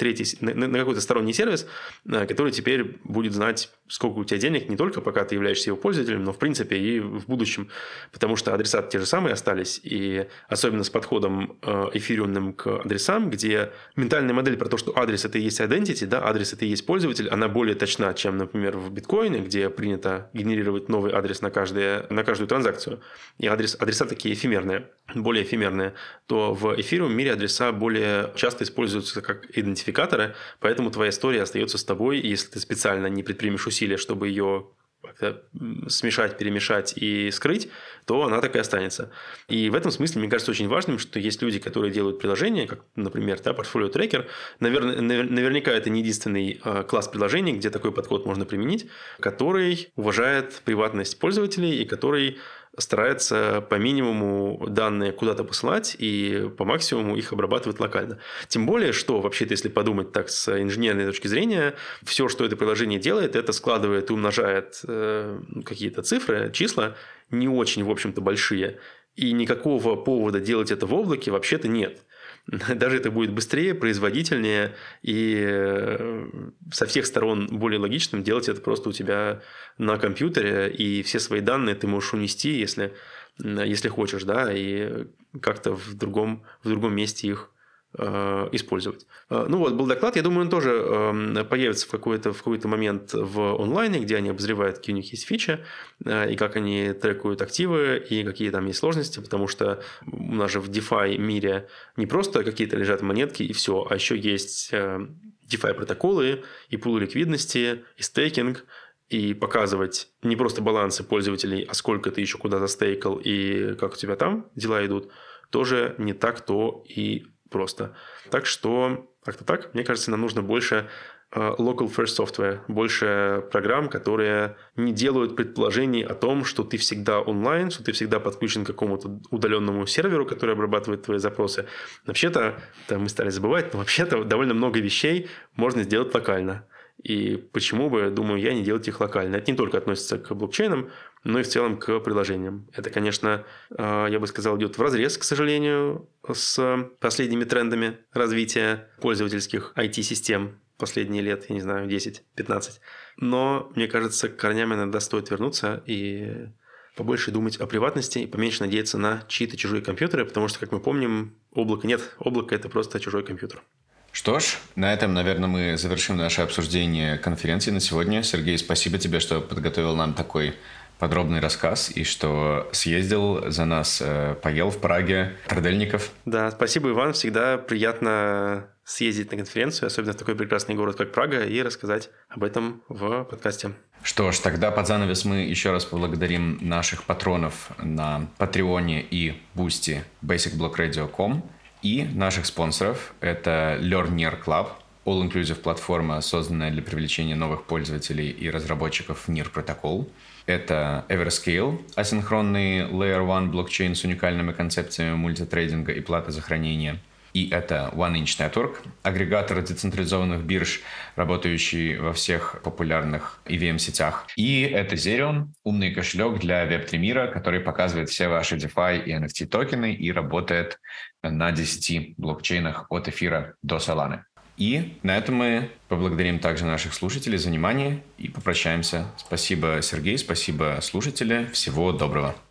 на какой-то сторонний сервис, который теперь будет знать, сколько у тебя денег, не только пока ты являешься его пользователем, но в принципе и в будущем, потому что адреса те же самые остались, и особенно с подходом эфириумным к адресам, где ментальная модель про то, что адрес – это и есть identity, да, адрес – это и есть пользователь, она более точна, чем, например, в биткоине, где принято генерировать новый адрес на каждую транзакцию, и адреса такие более эфемерные, то в эфириум мире адреса более часто используются как идентификаторы, поэтому твоя история остается с тобой, и если ты специально не предпримешь усилия, чтобы ее как-то смешать, перемешать и скрыть, то она так и останется. И в этом смысле, мне кажется, очень важным, что есть люди, которые делают приложения, как, например, портфолио-трекер. Наверняка это не единственный класс приложений, где такой подход можно применить, который уважает приватность пользователей и который старается по минимуму данные куда-то посылать и по максимуму их обрабатывать локально. Тем более, что вообще-то, если подумать так с инженерной точки зрения, все, что это приложение делает, это складывает и умножает какие-то цифры, числа, не очень, в общем-то, большие. И никакого повода делать это в облаке вообще-то нет. Даже это будет быстрее, производительнее и со всех сторон более логичным делать это просто у тебя на компьютере, и все свои данные ты можешь унести, если хочешь, да, и как-то в другом месте их использовать. Ну вот, был доклад, я думаю, он тоже появится в какой-то момент в онлайне, где они обозревают, какие у них есть фичи, и как они трекают активы, и какие там есть сложности, потому что у нас же в DeFi мире не просто какие-то лежат монетки и все, а еще есть DeFi протоколы, и пулы ликвидности, и стейкинг, и показывать не просто балансы пользователей, а сколько ты еще куда застейкал, и как у тебя там дела идут, тоже не так-то и просто. Так что, как-то так, мне кажется, нам нужно больше local first software, больше программ, которые не делают предположений о том, что ты всегда онлайн, что ты всегда подключен к какому-то удаленному серверу, который обрабатывает твои запросы. Вообще-то, мы стали забывать, но вообще-то довольно много вещей можно сделать локально. И почему бы, думаю, я не делать их локально. Это не только относится к блокчейнам, но и в целом к приложениям. Это, конечно, я бы сказал, идет вразрез, к сожалению, с последними трендами развития пользовательских IT-систем последние лет, я не знаю, 10-15. Но, мне кажется, к корням иногда стоит вернуться и побольше думать о приватности и поменьше надеяться на чьи-то чужие компьютеры, потому что, как мы помним, облака нет. Облако – это просто чужой компьютер. Что ж, на этом, наверное, мы завершим наше обсуждение конференции на сегодня. Сергей, спасибо тебе, что подготовил нам такой подробный рассказ и что съездил за нас, поел в Праге трудельников. Да, спасибо, Иван. Всегда приятно съездить на конференцию, особенно в такой прекрасный город, как Прага, и рассказать об этом в подкасте. Что ж, тогда под занавес мы еще раз поблагодарим наших патронов на Патреоне и Boosty basicblockradio.com. И наших спонсоров – это Learner Club, all-inclusive платформа, созданная для привлечения новых пользователей и разработчиков в NIR протокол. Это Everscale, асинхронный Layer 1 блокчейн с уникальными концепциями мультитрейдинга и платы за хранение. И это OneInch Network, агрегатор децентрализованных бирж, работающий во всех популярных EVM-сетях. И это Zerion, умный кошелек для Web3 мира, который показывает все ваши DeFi и NFT токены и работает на 10 блокчейнах от эфира до Solana. И на этом мы поблагодарим также наших слушателей за внимание и попрощаемся. Спасибо, Сергей, спасибо, слушатели. Всего доброго.